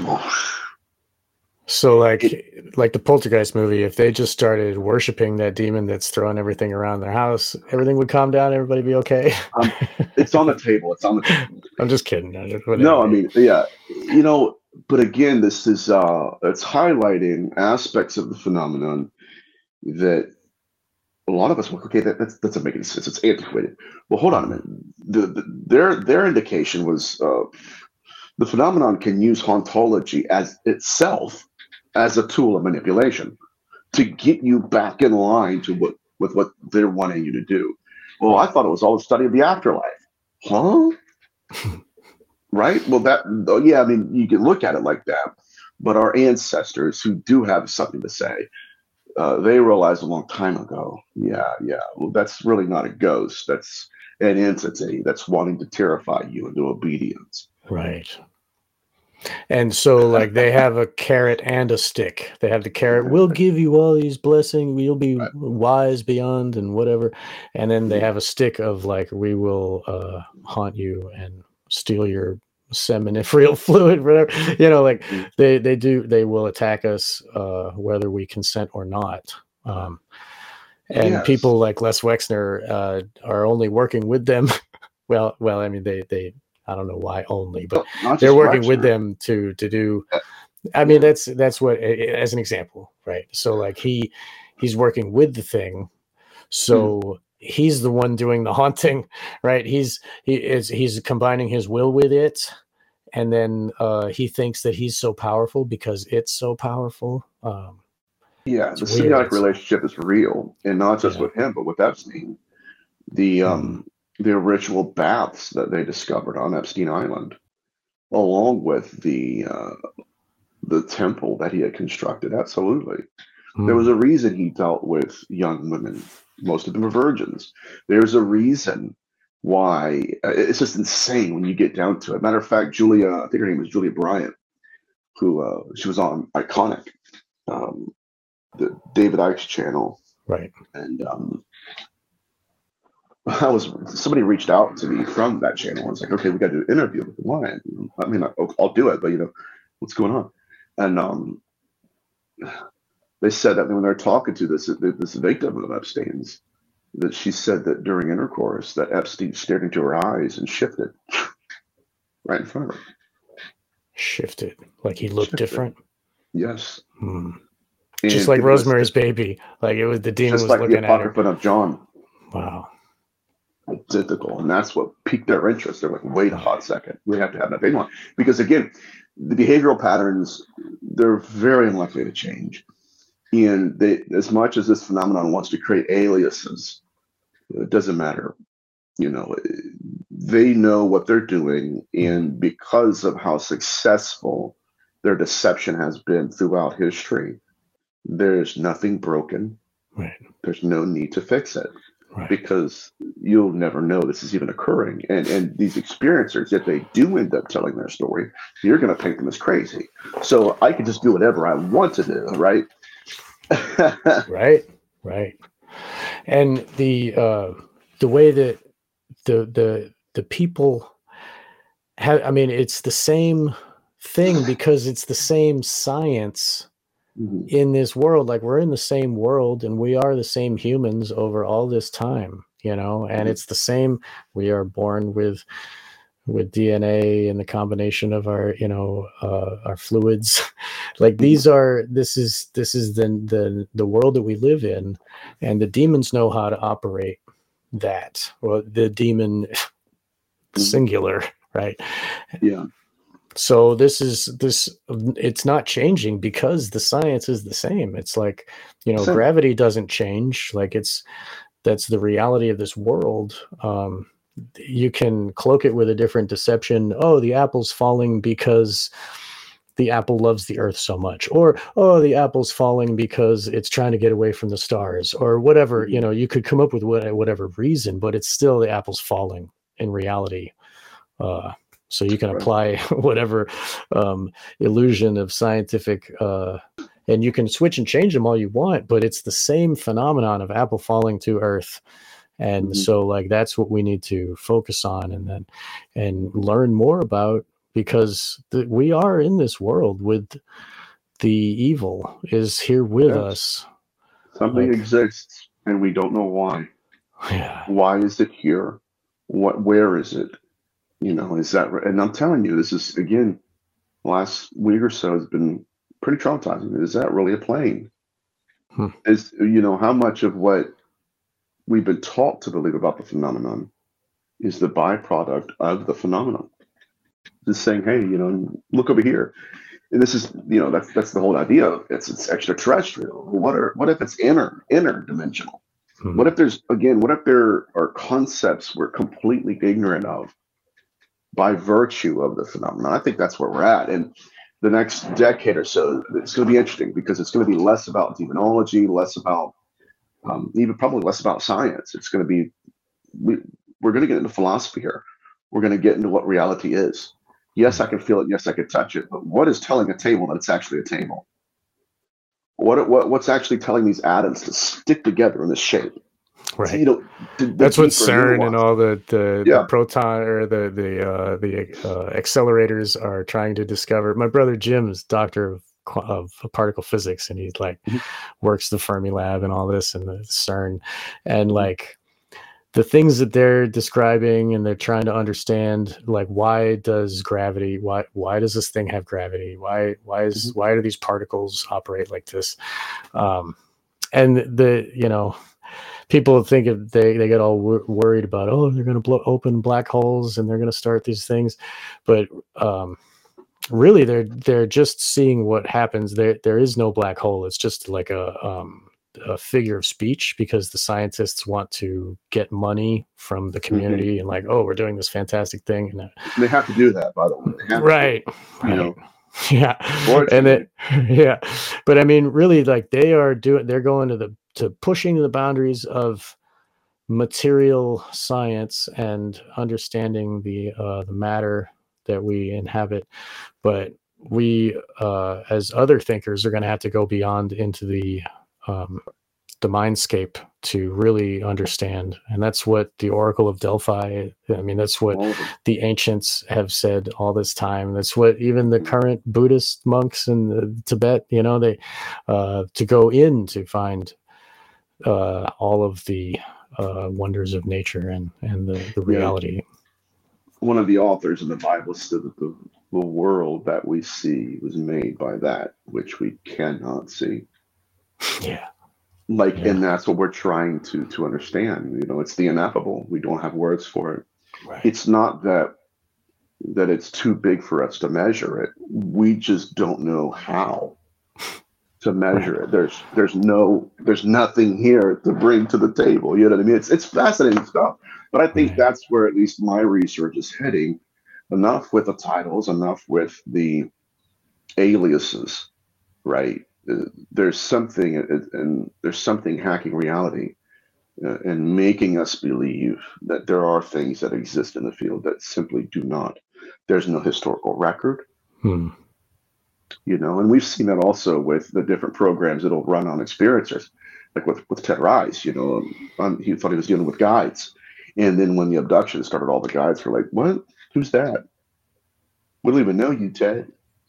So like It, like the Poltergeist movie, if they just started worshiping that demon that's throwing everything around their house, everything would calm down, everybody be okay. um, it's on the table. It's on the table. I'm just kidding. I just- No, I whatever. mean, yeah, you know, but again, this is uh, it's highlighting aspects of the phenomenon that a lot of us were, okay, that, that's, that doesn't make any sense. It's antiquated. Well, hold on a minute. The, the, their, their indication was uh, the phenomenon can use hauntology as itself as a tool of manipulation to get you back in line to what with what they're wanting you to do. Well, I thought it was all the study of the afterlife. Huh? Right? Well, that, yeah, I mean, you can look at it like that, but our ancestors who do have something to say, uh, they realized a long time ago, yeah, yeah, well, that's really not a ghost. That's an entity that's wanting to terrify you into obedience. Right. And so, like, they have a carrot and a stick. They have the carrot, we'll give you all these blessings, you'll be right. wise beyond and whatever. And then they have a stick of, like, we will uh, haunt you and steal your seminiferal fluid, whatever. You know, like, they, they do, they will attack us uh, whether we consent or not. Um, and yes. people like Les Wexner uh, are only working with them. well, well, I mean, they, they, I don't know why only, but they're working with them to to do. I mean, that's that's what, as an example, right? So like he he's working with the thing, so mm. he's the one doing the haunting, right? He's he is he's combining his will with it, and then uh, he thinks that he's so powerful because it's so powerful. Um, yeah, the symbiotic relationship is real, and not just yeah. with him, but with Epstein. The um. Mm. The ritual baths that they discovered on Epstein Island, along with the uh, the temple that he had constructed. Absolutely. Mm. There was a reason he dealt with young women. Most of them were virgins. There's a reason why. Uh, it's just insane when you get down to it. Matter of fact, Julia, I think her name was Julia Bryant, who uh, she was on Iconic, um, the David Icke's channel. Right. And um, I was somebody reached out to me from that channel. I was like, okay, we got to do an interview with Why? I mean, I'll, I'll do it, but you know, what's going on? And um, they said that when they're talking to this this victim of Epstein's, that she said that during intercourse that Epstein stared into her eyes and shifted right in front of her. Shifted, like he looked shifted. Different. Yes. Hmm. Just like Rosemary's was, Baby, like it was the demon just was like looking the at her. Apocrypha of John. Wow. Identical, and that's what piqued their interest. They're like, wait a hot second, we have to have that big one, because again, the behavioral patterns, they're very unlikely to change. And they, as much as this phenomenon wants to create aliases, it doesn't matter. You know, they know what they're doing, and because of how successful their deception has been throughout history, there's nothing broken. Right. There's no need to fix it. Right. Because you'll never know this is even occurring. And and these experiencers, if they do end up telling their story, you're going to paint them as crazy. So I can just do whatever I want to do, right? right, right. And the uh, the way that the the the people have, I mean, it's the same thing because it's the same science. Mm-hmm. In this world, like we're in the same world and we are the same humans over all this time, you know, and mm-hmm. it's the same. We are born with with D N A and the combination of our, you know, uh, our fluids. Like mm-hmm. these are this is this is the the the world that we live in, and the demons know how to operate that. Well, the demon mm-hmm. singular, right? Yeah. So this is this it's not changing because the science is the same. It's like, you know, so, gravity doesn't change. Like it's that's the reality of this world. Um, you can cloak it with a different deception. Oh, the apple's falling because the apple loves the earth so much, or, oh, the apple's falling because it's trying to get away from the stars, or whatever. You know, you could come up with whatever reason, but it's still the apple's falling in reality. Uh, So you can apply whatever um, illusion of scientific, uh, and you can switch and change them all you want, but it's the same phenomenon of apple falling to earth. And mm-hmm. so like, that's what we need to focus on and then, and learn more about, because the, we are in this world with the evil is here with yes. us. Something like, exists and we don't know why. Yeah. Why is it here? What, where is it? You know, is that, and I'm telling you, this is, again, last week or so has been pretty traumatizing. Is that really a plane? Hmm. Is, you know, how much of what we've been taught to believe about the phenomenon is the byproduct of the phenomenon. Just saying, hey, you know, look over here. And this is, you know, that's that's the whole idea of it's it's extraterrestrial. What are what if it's inner interdimensional? Hmm. What if there's again, what if there are concepts we're completely ignorant of by virtue of the phenomenon? I think that's where we're at. And the next decade or so, it's going to be interesting because it's going to be less about demonology, less about um, even probably less about science. It's going to be we, we're going to get into philosophy here. We're going to get into what reality is. Yes, I can feel it. Yes, I can touch it. But what is telling a table that it's actually a table? What, what what's actually telling these atoms to stick together in this shape? Right. So, you know, the, the that's what deeper CERN nuance. and all the the, Yeah. the proton or the the uh, the uh, accelerators are trying to discover. My brother Jim is doctor of, of particle physics, and he's like Mhm. works the Fermi Lab and all this and the CERN, and like the things that they're describing, and they're trying to understand, like, why does gravity, why why does this thing have gravity? Why why is Mhm. why do these particles operate like this? Um, and the you know. People think if they, they get all wor- worried about, oh, they're going to blow open black holes and they're going to start these things. But um, really, they're they're just seeing what happens. There there is no black hole. It's just like a, um, a figure of speech because the scientists want to get money from the community, mm-hmm. and like, oh, we're doing this fantastic thing. And, uh, they have to do that, by the way. They have right. to do it, right. You know. Yeah. And it, yeah. But I mean, really, like they are doing, they're going to the, to pushing the boundaries of material science and understanding the, uh, the matter that we inhabit. But we, uh, as other thinkers, are going to have to go beyond into the, um, the mindscape to really understand. And that's what the Oracle of Delphi, I mean, that's what the ancients have said all this time. That's what even the current Buddhist monks in the Tibet, you know, they, uh, to go in to find uh, all of the uh, wonders of nature and, and the, the reality. Yeah. One of the authors in the Bible said that the, the world that we see was made by that which we cannot see. Yeah. Like, yeah. and that's what we're trying to to understand. You know, it's the ineffable. We don't have words for it. Right. It's not that that it's too big for us to measure it. We just don't know how to measure right. it. There's there's no there's nothing here to bring to the table. You know what I mean? It's it's fascinating stuff. But I think right. that's where at least my research is heading. Enough with the titles, enough with the aliases, right? There's something, and there's something hacking reality uh, and making us believe that there are things that exist in the field that simply do not. There's no historical record, hmm. you know, and we've seen that also with the different programs that'll run on experiencers, like with, with Ted Rice, you know, um, he thought he was dealing with guides. And then when the abduction started, all the guides were like, what? Who's that? We don't even know you, Ted.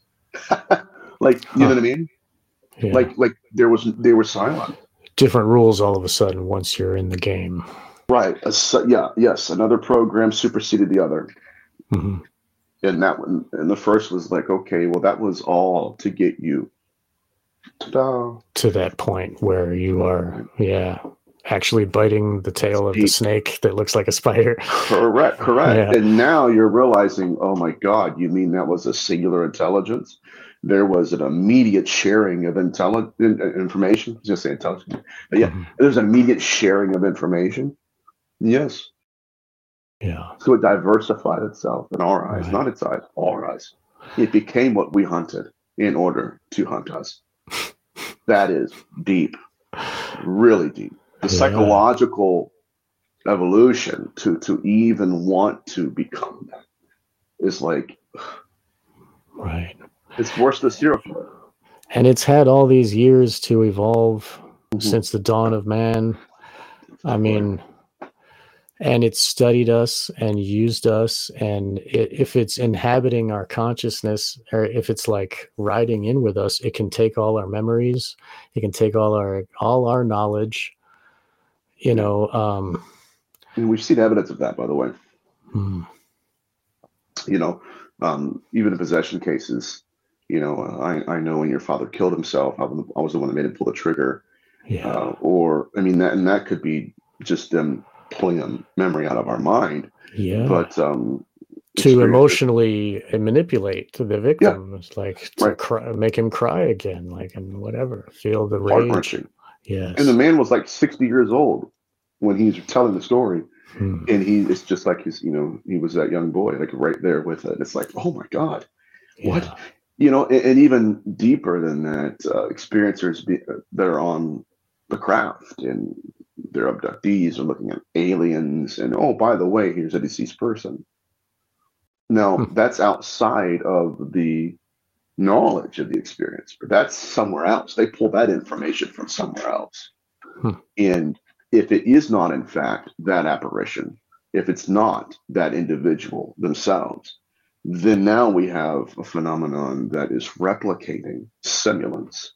Like, you huh. know what I mean? Yeah. Like, like there was, they were silent. Different rules all of a sudden once you're in the game. Right. Uh, yeah. Yes. Another program superseded the other. Mm-hmm. And that one, and the first was like, okay, well, that was all to get you Ta-da. to that point where you are, yeah, actually biting the tail of the snake that looks like a spider. Correct. Correct. Yeah. And now you're realizing, oh my God, you mean that was a singular intelligence? There was an immediate sharing of intelli- information. I was going to say intelligence. But yeah, mm-hmm. there's an immediate sharing of information. Yes. Yeah. So it diversified itself in our eyes, right. not its eyes, our eyes. It became what we hunted in order to hunt us. That is deep, really deep. The yeah. psychological evolution to, to even want to become that is like, right. It's worse than serial killer. And it's had all these years to evolve mm-hmm. since the dawn of man. I mean, and it's studied us and used us. And it, if it's inhabiting our consciousness, or if it's like riding in with us, it can take all our memories. It can take all our, all our knowledge, you yeah. know. Um, and we've seen evidence of that, by the way. Hmm. You know, um, even in possession cases, you know, uh, I, I know when your father killed himself, I was, I was the one that made him pull the trigger. Yeah. Uh, or, I mean, that, and that could be just them pulling a memory out of our mind. Yeah. But um, To experience- emotionally manipulate the victim, it's like to right. cry, make him cry again, like, and whatever, feel the rage. Heart-wrenching. Yes. And the man was like sixty years old when he's telling the story. Hmm. And he, it's just like his, you know, he was that young boy, like right there with it. It's like, oh my God, what? Yeah. You know, and, and even deeper than that, uh, experiencers be, uh, that are on the craft and they're abductees are looking at aliens. And oh, by the way, here's a deceased person. Now, Hmm. that's outside of the knowledge of the experience, but that's somewhere else. They pull that information from somewhere else. Hmm. And if it is not, in fact, that apparition, if it's not that individual themselves, then now we have a phenomenon that is replicating simulants.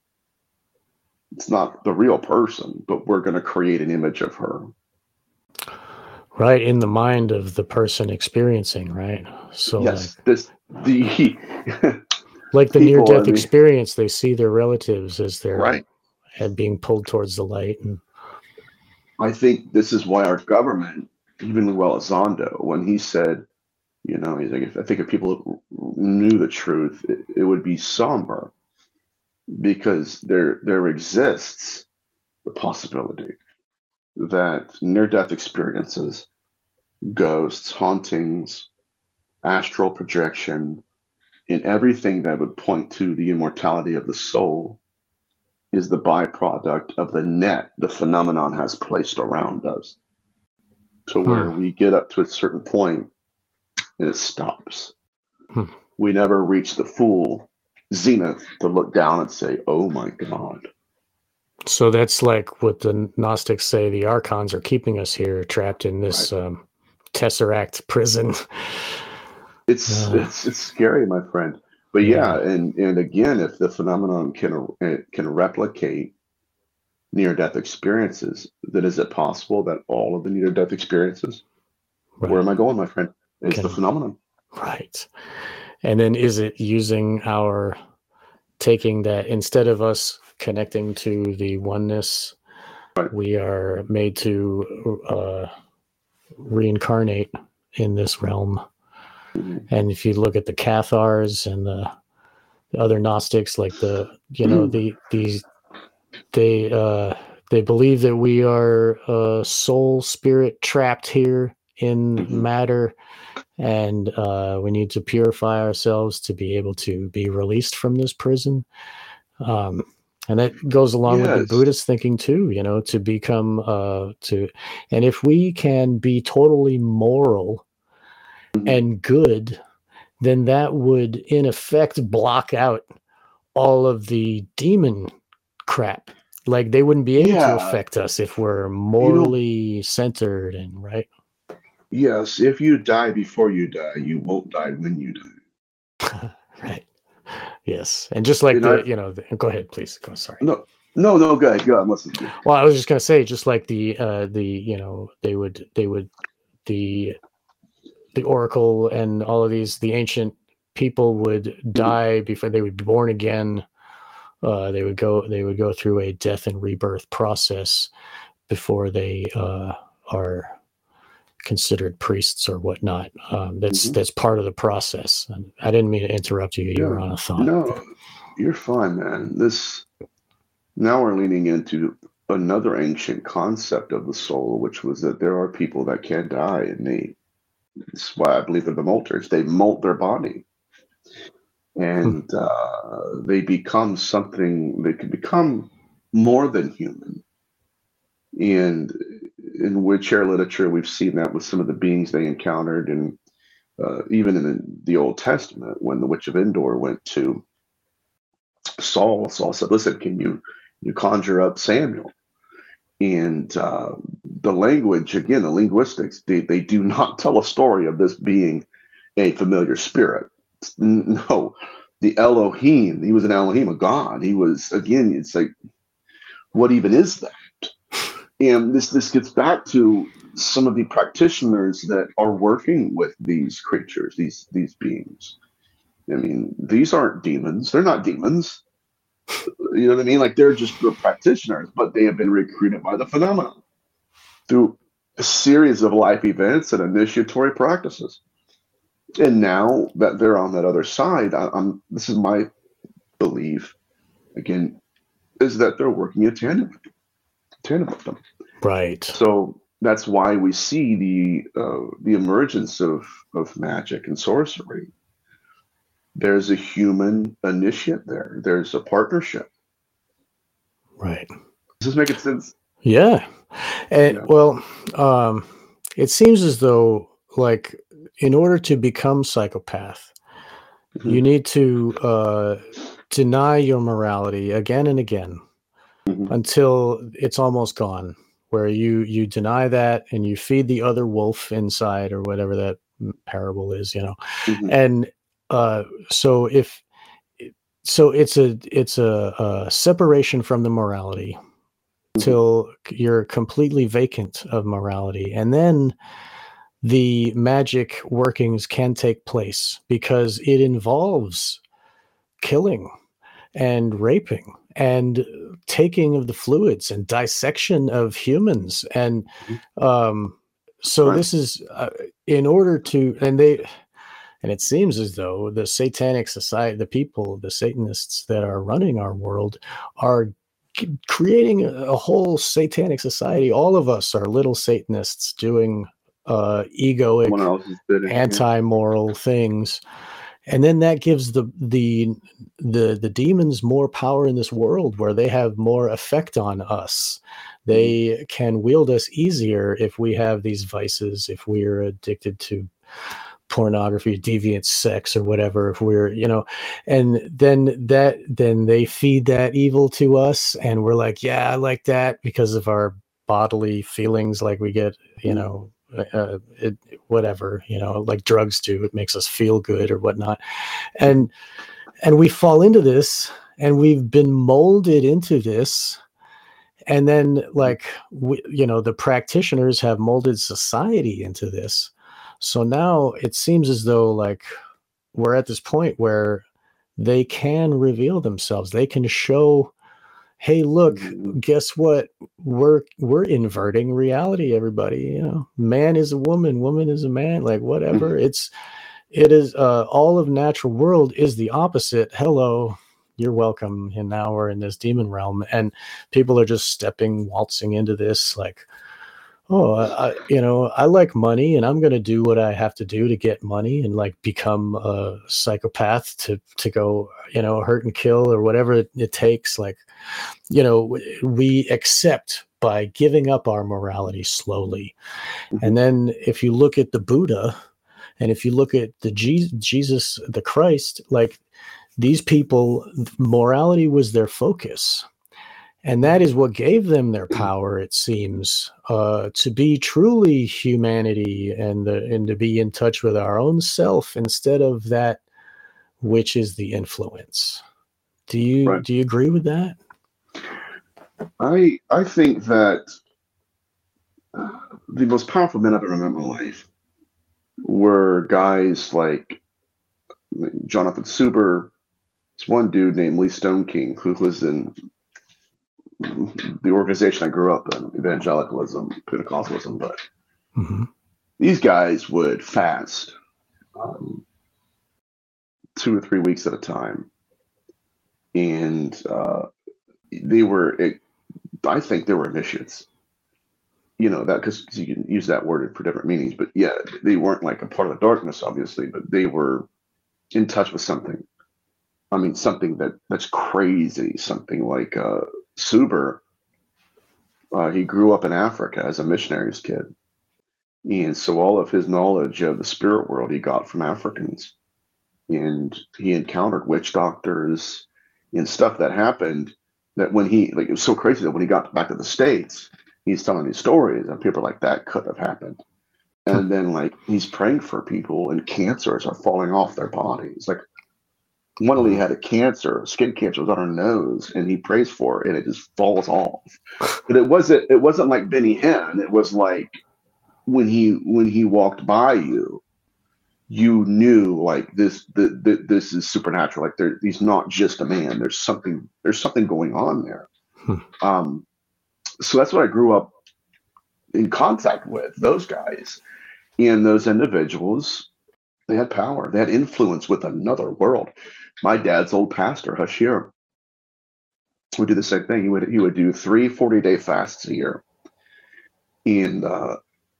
It's not the real person, but we're going to create an image of her. Right, in the mind of the person experiencing, right? So yes, like, this the like the people, near-death I mean, experience, they see their relatives as they're right. and being pulled towards the light. And I think this is why our government, even Lou Elizondo, when he said, you know, he's like, if, I think if people knew the truth, it, it would be somber, because there there exists the possibility that near-death experiences, ghosts, hauntings, astral projection, and everything that would point to the immortality of the soul is the byproduct of the net the phenomenon has placed around us, to where hmm. we get up to a certain point and it stops. Hmm. We never reach the full zenith to look down and say, oh my God. So that's like what the Gnostics say, the archons are keeping us here, trapped in this Right. um, tesseract prison. It's, Uh, it's, it's scary, my friend. But yeah. yeah, and, and again, if the phenomenon can, it can replicate near-death experiences, then is it possible that all of the near-death experiences, Right. where am I going, my friend, is Can- the phenomenon? Right. And then is it using our, taking that, instead of us connecting to the oneness, Right. we are made to uh, reincarnate in this realm. Mm-hmm. And if you look at the Cathars and the, the other Gnostics, like the, you know, the, these, they, uh, they believe that we are a soul spirit trapped here in Mm-hmm. matter, and uh, we need to purify ourselves to be able to be released from this prison. Um, and that goes along Yes. with the Buddhist thinking too, you know, to become, uh, to, and if we can be totally moral Mm-hmm. and good, then that would in effect block out all of the demon crap. Like they wouldn't be able Yeah. to affect us if we're morally you know, centered and right. Yes, if you die before you die, you won't die when you die. Right. Yes, and just like and the, I, you know, the, go ahead, please. Go. Sorry. No, no, no. Go ahead. Go. I'm listening to you. Well, I was just going to say, just like the, uh, the, you know, they would, they would, the, the oracle and all of these, the ancient people would die before they would be born again. Uh, they would go, they would go through a death and rebirth process before they uh, are considered priests or whatnot. Um, that's mm-hmm. that's part of the process. And I didn't mean to interrupt you. You yeah. were on a thought. No, you're fine, man. This now we're leaning into another ancient concept of the soul, which was that there are people that can die, and they. That's why I believe they're the molters. They molt their body, and hmm. uh, they become something. They can become more than human. And in witch-hair literature, we've seen that with some of the beings they encountered, and uh, even in the Old Testament, when the Witch of Endor went to Saul, Saul said, "Listen, can you you conjure up Samuel?" And uh, the language, again, the linguistics, they, they do not tell a story of this being a familiar spirit. No, the Elohim, he was an Elohim, a god. He was, again, it's like, what even is that? And this this gets back to some of the practitioners that are working with these creatures, these these beings. I mean, these aren't demons. They're not demons. You know what I mean? Like they're just good practitioners, but they have been recruited by the phenomenon through a series of life events and initiatory practices. And now that they're on that other side, I, I'm. This is my belief. Again, is that they're working in tandem, tandem with them. Right. So that's why we see the uh, the emergence of of magic and sorcery. There's a human initiate there. There's a partnership. Right. Does this make sense? Yeah. And Yeah. well, um, it seems as though, like, in order to become psychopath, Mhm. you need to uh, deny your morality again and again Mhm. until it's almost gone, where you you deny that and you feed the other wolf inside, or whatever that parable is, you know. Mhm. And uh, so if so, it's a it's a, a separation from the morality Mhm. till you're completely vacant of morality, and then the magic workings can take place because it involves killing and raping and taking of the fluids and dissection of humans. And Mhm. um, so Right. this is uh, in order to, and they, and it seems as though the satanic society, the people, the Satanists that are running our world are c- creating a, a whole satanic society. All of us are little Satanists doing uh, egoic, Someone else's bidding. Yeah. anti-moral things, and then that gives the the the the demons more power in this world, where they have more effect on us. They can wield us easier if we have these vices, if we're addicted to pornography, deviant sex, or whatever, if we're, you know, and then that then they feed that evil to us, and we're like, yeah, I like that, because of our bodily feelings, like we get, you Mhm. know, uh, it, whatever, you know, like drugs do, it makes us feel good or whatnot. And and we fall into this, and we've been molded into this, and then, like, we, you know, the practitioners have molded society into this. So now it seems as though, like, we're at this point where they can reveal themselves. They can show, hey, look, Mhm. guess what? We're we're inverting reality, everybody. You know, man is a woman, woman is a man, like, whatever. Mhm. It's it is uh, all of natural world is the opposite. Hello, you're welcome. And now we're in this demon realm, and people are just stepping, waltzing into this, like, oh, I, I- you know, I like money, and I'm going to do what I have to do to get money, and, like, become a psychopath to to go, you know, hurt and kill, or whatever it, it takes. Like, you know, w- we accept by giving up our morality slowly. And Mhm. then if you look at the Buddha, and if you look at the Je- Jesus, the Christ, like, these people, morality was their focus. And that is what gave them their power, it seems, uh, to be truly humanity, and the, and to be in touch with our own self instead of that which is the influence. Do you Right. do you agree with that? I I think that uh, the most powerful men I've ever met in my life were guys like Jonathan Suber. It's one dude named Lee Stone King who was in the organization I grew up in, evangelicalism, Pentecostalism. But Mm-hmm. these guys would fast um, two or three weeks at a time, and uh, they were. It, I think they were initiates. You know that because you can use that word for different meanings. But yeah, they weren't like a part of the darkness, obviously, but they were in touch with something. I mean, something that that's crazy. Something like uh, Suber. Uh, he grew up in Africa as a missionary's kid. And so all of his knowledge of the spirit world he got from Africans. And he encountered witch doctors and stuff that happened that when he, like, it was so crazy that when he got back to the States, he's telling these stories and people are like, that could have happened. And then, like, he's praying for people and cancers are falling off their bodies. Like, one lady had a cancer, skin cancer was on her nose, and he prays for it and it just falls off. But it wasn't, it wasn't like Benny Hinn. It was like, when he when he walked by you, you knew like this, the, the, this is supernatural. Like there, he's not just a man. There's something, there's something going on there. Hmm. Um, so that's what I grew up in contact with, those guys. And those individuals, they had power. They had influence with another world. My dad's old pastor, Hashir, would do the same thing. He would he would do three forty-day fasts a year. And uh,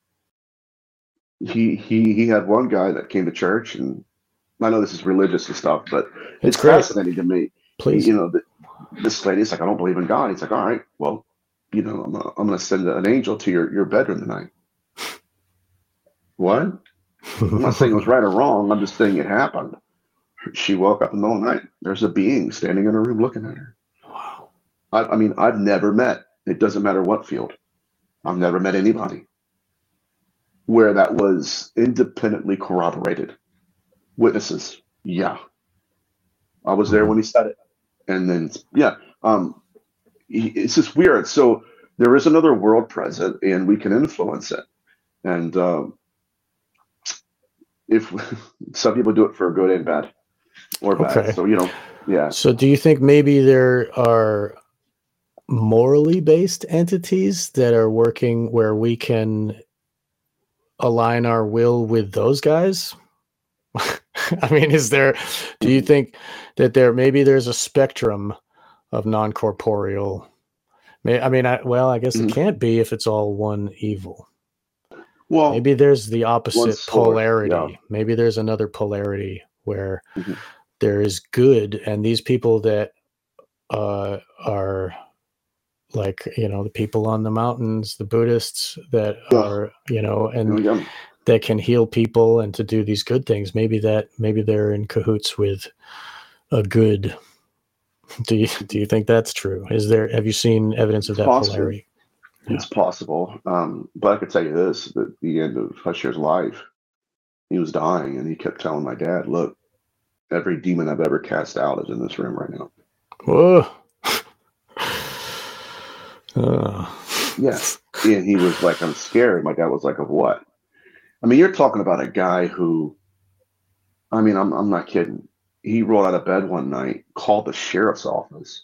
he he he had one guy that came to church, and I know this is religious and stuff, but It's it's great. fascinating to me. Please. You know, the, this lady's like, I don't believe in God. He's like, all right, well, you know, I'm gonna, I'm gonna send an angel to your, your bedroom tonight. What? I'm not saying it was right or wrong. I'm just saying it happened. She woke up in the middle of the night. There's a being standing in her room looking at her. Wow. I, I mean, I've never met, it doesn't matter what field, I've never met anybody where that was independently corroborated. Witnesses, yeah. I was there when he said it. And then, yeah, um, he, it's just weird. So there is another world present, and we can influence it. And um, if some people do it for good and bad, or bad. Okay. So, you know, yeah. So do you think maybe there are morally based entities that are working where we can align our will with those guys? I mean, is there, do you think that there, maybe there's a spectrum of non-corporeal, may, I mean, I, well, I guess Mhm. it can't be if it's all one evil. Well, Maybe there's the opposite sword, polarity. yeah. Maybe there's another polarity where Mhm. there is good, and these people that uh, are like, you know, the people on the mountains, the Buddhists that Yeah. are, you know, and Yeah. that can heal people and to do these good things. Maybe that, maybe they're in cahoots with a good. Do you, do you think that's true? Is there, have you seen evidence of It's that possible. polarity? It's possible. Um, but I could tell you this, at the end of Hushier's life, he was dying, and he kept telling my dad, look, every demon I've ever cast out is in this room right now. Whoa. Oh. Yeah. And he was like, I'm scared. My dad was like, of what? I mean, you're talking about a guy who, I mean, I'm I'm not kidding. He rolled out of bed one night, called the sheriff's office.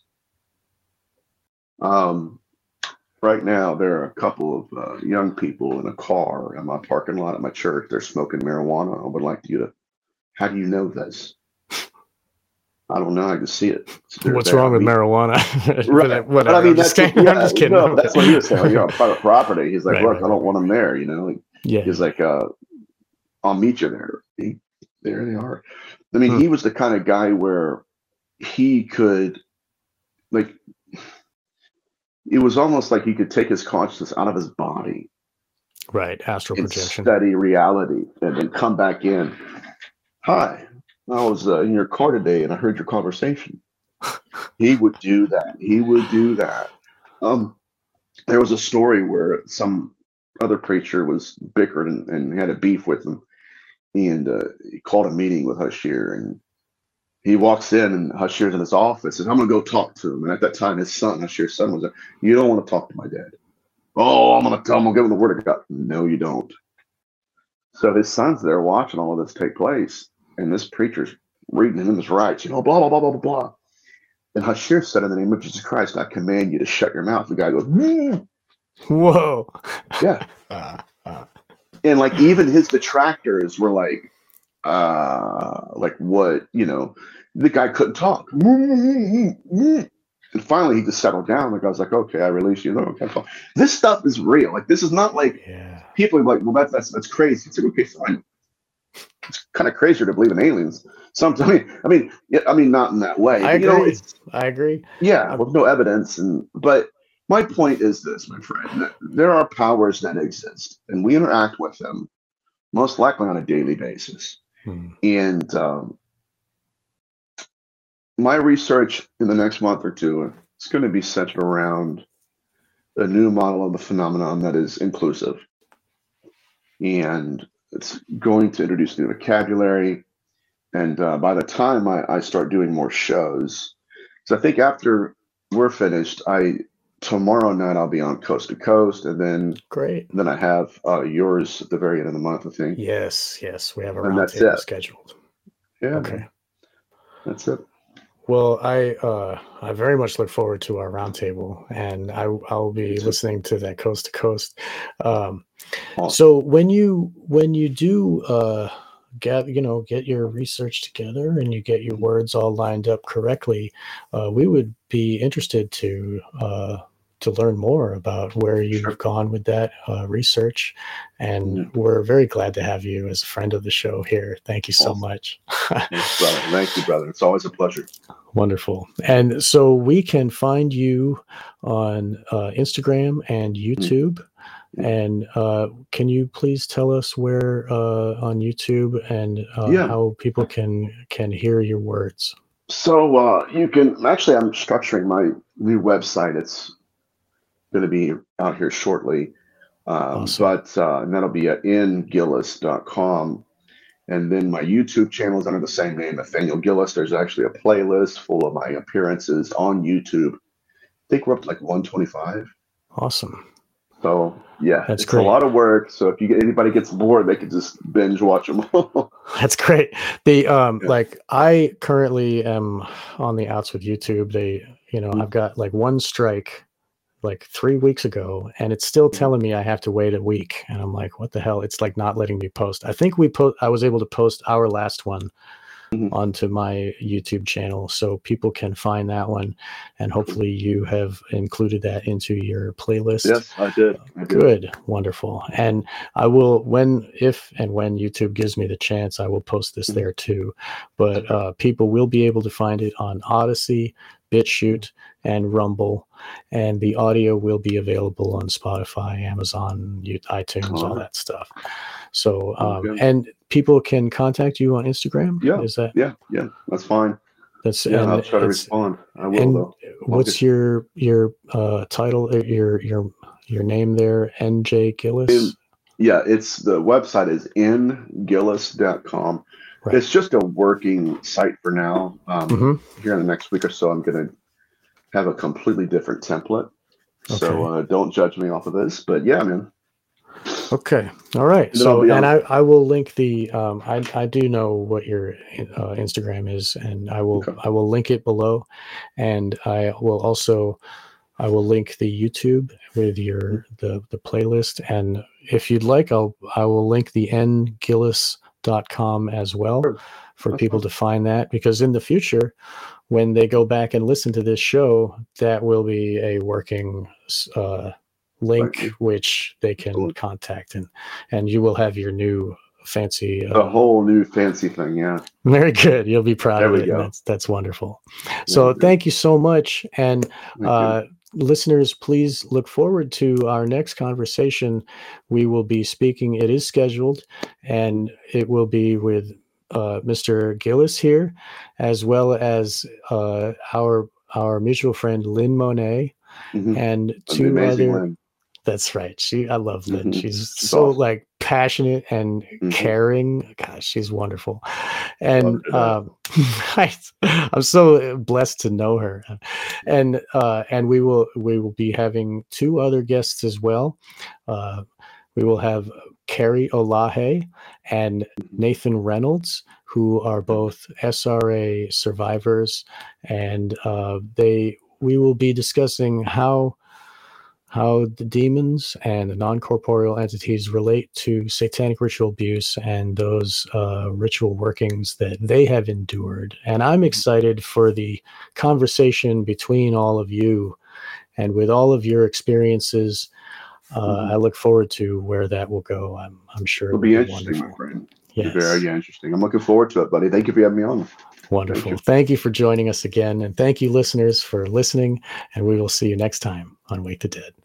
Um, right now, there are a couple of uh, young people in a car in my parking lot at my church. They're smoking marijuana. I would like you to, how do you know this? I don't know. I can see it. They're What's there. wrong I with mean, marijuana? right. Whatever. But I mean, I'm just that's kidding. yeah, I'm just kidding. no, that's what he was saying. Like, you're on private property. He's like, Right, look, right, I don't right, want them there. You know, like, Yeah. he's like, uh, I'll meet you there. He, there they are. I mean, Hmm. he was the kind of guy where he could, like, it was almost like he could take his consciousness out of his body Right. Astral and projection. study reality and then come back in. Hi, I was uh, in your car today and I heard your conversation. He would do that. He would do that. Um, there was a story where some other preacher was bickered and, and had a beef with him, and uh, he called a meeting with Hashir, and he walks in and Hashir's in his office, and I'm gonna go talk to him. And at that time, his son, Hashir's son, was there. You don't want to talk to my dad. Oh, I'm gonna tell him. I'm gonna give him the word of God. No, you don't. So his son's there watching all of this take place, and this preacher's reading him in his rights. You know, blah blah blah blah blah blah. And Hashir said, "In the name of Jesus Christ, I command you to shut your mouth." The guy goes, mm. Whoa. Yeah. Uh, uh. And like even his detractors were like, uh, like what, you know, the guy couldn't talk. And finally he just settled down. The guy's like, okay, I release you. No, okay, fine. This stuff is real. Like this is not like Yeah. people are like, well, that's that's that's crazy. It's like, okay, fine. It's kind of crazier to believe in aliens. Sometimes, I mean, I mean, yeah, I mean, not in that way. I But, you know, agree. it's I agree. yeah, I'm- with no evidence. And but my point is this, my friend, that there are powers that exist, and we interact with them most likely on a daily basis. Hmm. And um, my research in the next month or two is going to be centered around a new model of the phenomenon that is inclusive. And it's going to introduce new vocabulary. And uh, by the time I, I start doing more shows, because I think after we're finished, I tomorrow night I'll be on Coast to Coast, and then Great. then I have uh, yours at the very end of the month, I think. Yes, yes, we have a And that's roundtable it. scheduled. Yeah, Okay. man. That's it. Well, I uh, I very much look forward to our roundtable, and I I'll be Me too. listening to that Coast to Coast. Um, Awesome. so when you when you do uh, get you know get your research together and you get your words all lined up correctly, uh, we would be interested to uh, to learn more about where you've Sure. gone with that uh, research, and Yeah. we're very glad to have you as a friend of the show here. Thank you so Awesome. much. Thanks, brother. Thank you, brother. It's always a pleasure. Wonderful. And so we can find you on uh, Instagram and YouTube. Mm. And uh, can you please tell us where uh, on YouTube and uh, Yeah. how people can can hear your words? So uh, you can actually, I'm structuring my new website. It's going to be out here shortly, um, Awesome. but uh, and that'll be at n gillis dot com. And then my YouTube channel is under the same name, Nathaniel Gillis. There's actually a playlist full of my appearances on YouTube. I think we're up to like one twenty-five. Awesome. So yeah, That's it's great. a lot of work. So if you get anybody gets bored, they can just binge watch them. That's great. The um Yeah. like I currently am on the outs with YouTube. They, you know, Mm. I've got like one strike like three weeks ago, and it's still Mhm. telling me I have to wait a week. And I'm like, what the hell? It's like not letting me post. I think we post. I was able to post our last one Mhm. onto my YouTube channel, so people can find that one, and hopefully you have included that into your playlist. Yes, I did. I did. Good, wonderful. And I will, when, if, and when YouTube gives me the chance, I will post this Mhm. there too. But uh, people will be able to find it on Odyssey, BitChute, and Rumble, and the audio will be available on Spotify, Amazon, you- iTunes, All all right. that stuff. So, um, Okay. and people can contact you on Instagram. Yeah. Is that Yeah. Yeah. That's fine. that's Yeah, and I'll try to it's respond. I will and though. I'll what's get your your uh, title? uh, Your your your name there? N J Gillis. in. Yeah, it's the website is n gillis dot com. Right. It's just a working site for now. Um, Mhm. Here in the next week or so, I'm going to have a completely different template. So Okay. uh, don't judge me off of this. But yeah, man. Okay. All right. And then I'll So, be and on. I, I will link the, um, I, I do know what your uh, Instagram is, and I will, Okay. I will link it below, and I will also, I will link the YouTube with your, the, the playlist. And if you'd like, I'll, I will link the n gillis dot com as well Sure. for That's people fine. to find that, because in the future, when they go back and listen to this show, that will be a working, uh, link Right. which they can Absolutely. contact, and and you will have your new fancy A uh, whole new fancy thing. Yeah. very good. You'll be proud There of we it, and go. that's that's wonderful. Yeah, So good. thank you so much, and Thank uh, you. listeners, please look forward to our next conversation. We will be speaking. It is scheduled, and it will be with uh, Mister Gillis here, as well as uh, our our mutual friend Lynn Monet, Mhm. and And the two amazing other. Lynn. That's right. She, I love Lynn. Mhm. She's She's so awesome. like passionate and Mhm. caring. Gosh, she's wonderful. Love And her to death. um, I, I'm so blessed to know her. And uh, and we will we will be having two other guests as well. Uh, we will have Carrie Olahe and Mhm. Nathan Reynolds, who are both S R A survivors, and uh, they we will be discussing how how the demons and the non-corporeal entities relate to satanic ritual abuse and those uh, ritual workings that they have endured. And I'm excited for the conversation between all of you, and with all of your experiences. Uh, Mhm. I look forward to where that will go. I'm, I'm sure it It'll will be be interesting, my wonderful. friend. It'll be Yes. very interesting. I'm looking forward to it, buddy. Thank you for having me on. Wonderful. Thank you. Thank you for joining us again. And thank you, listeners, for listening. And we will see you next time on Wake the Dead.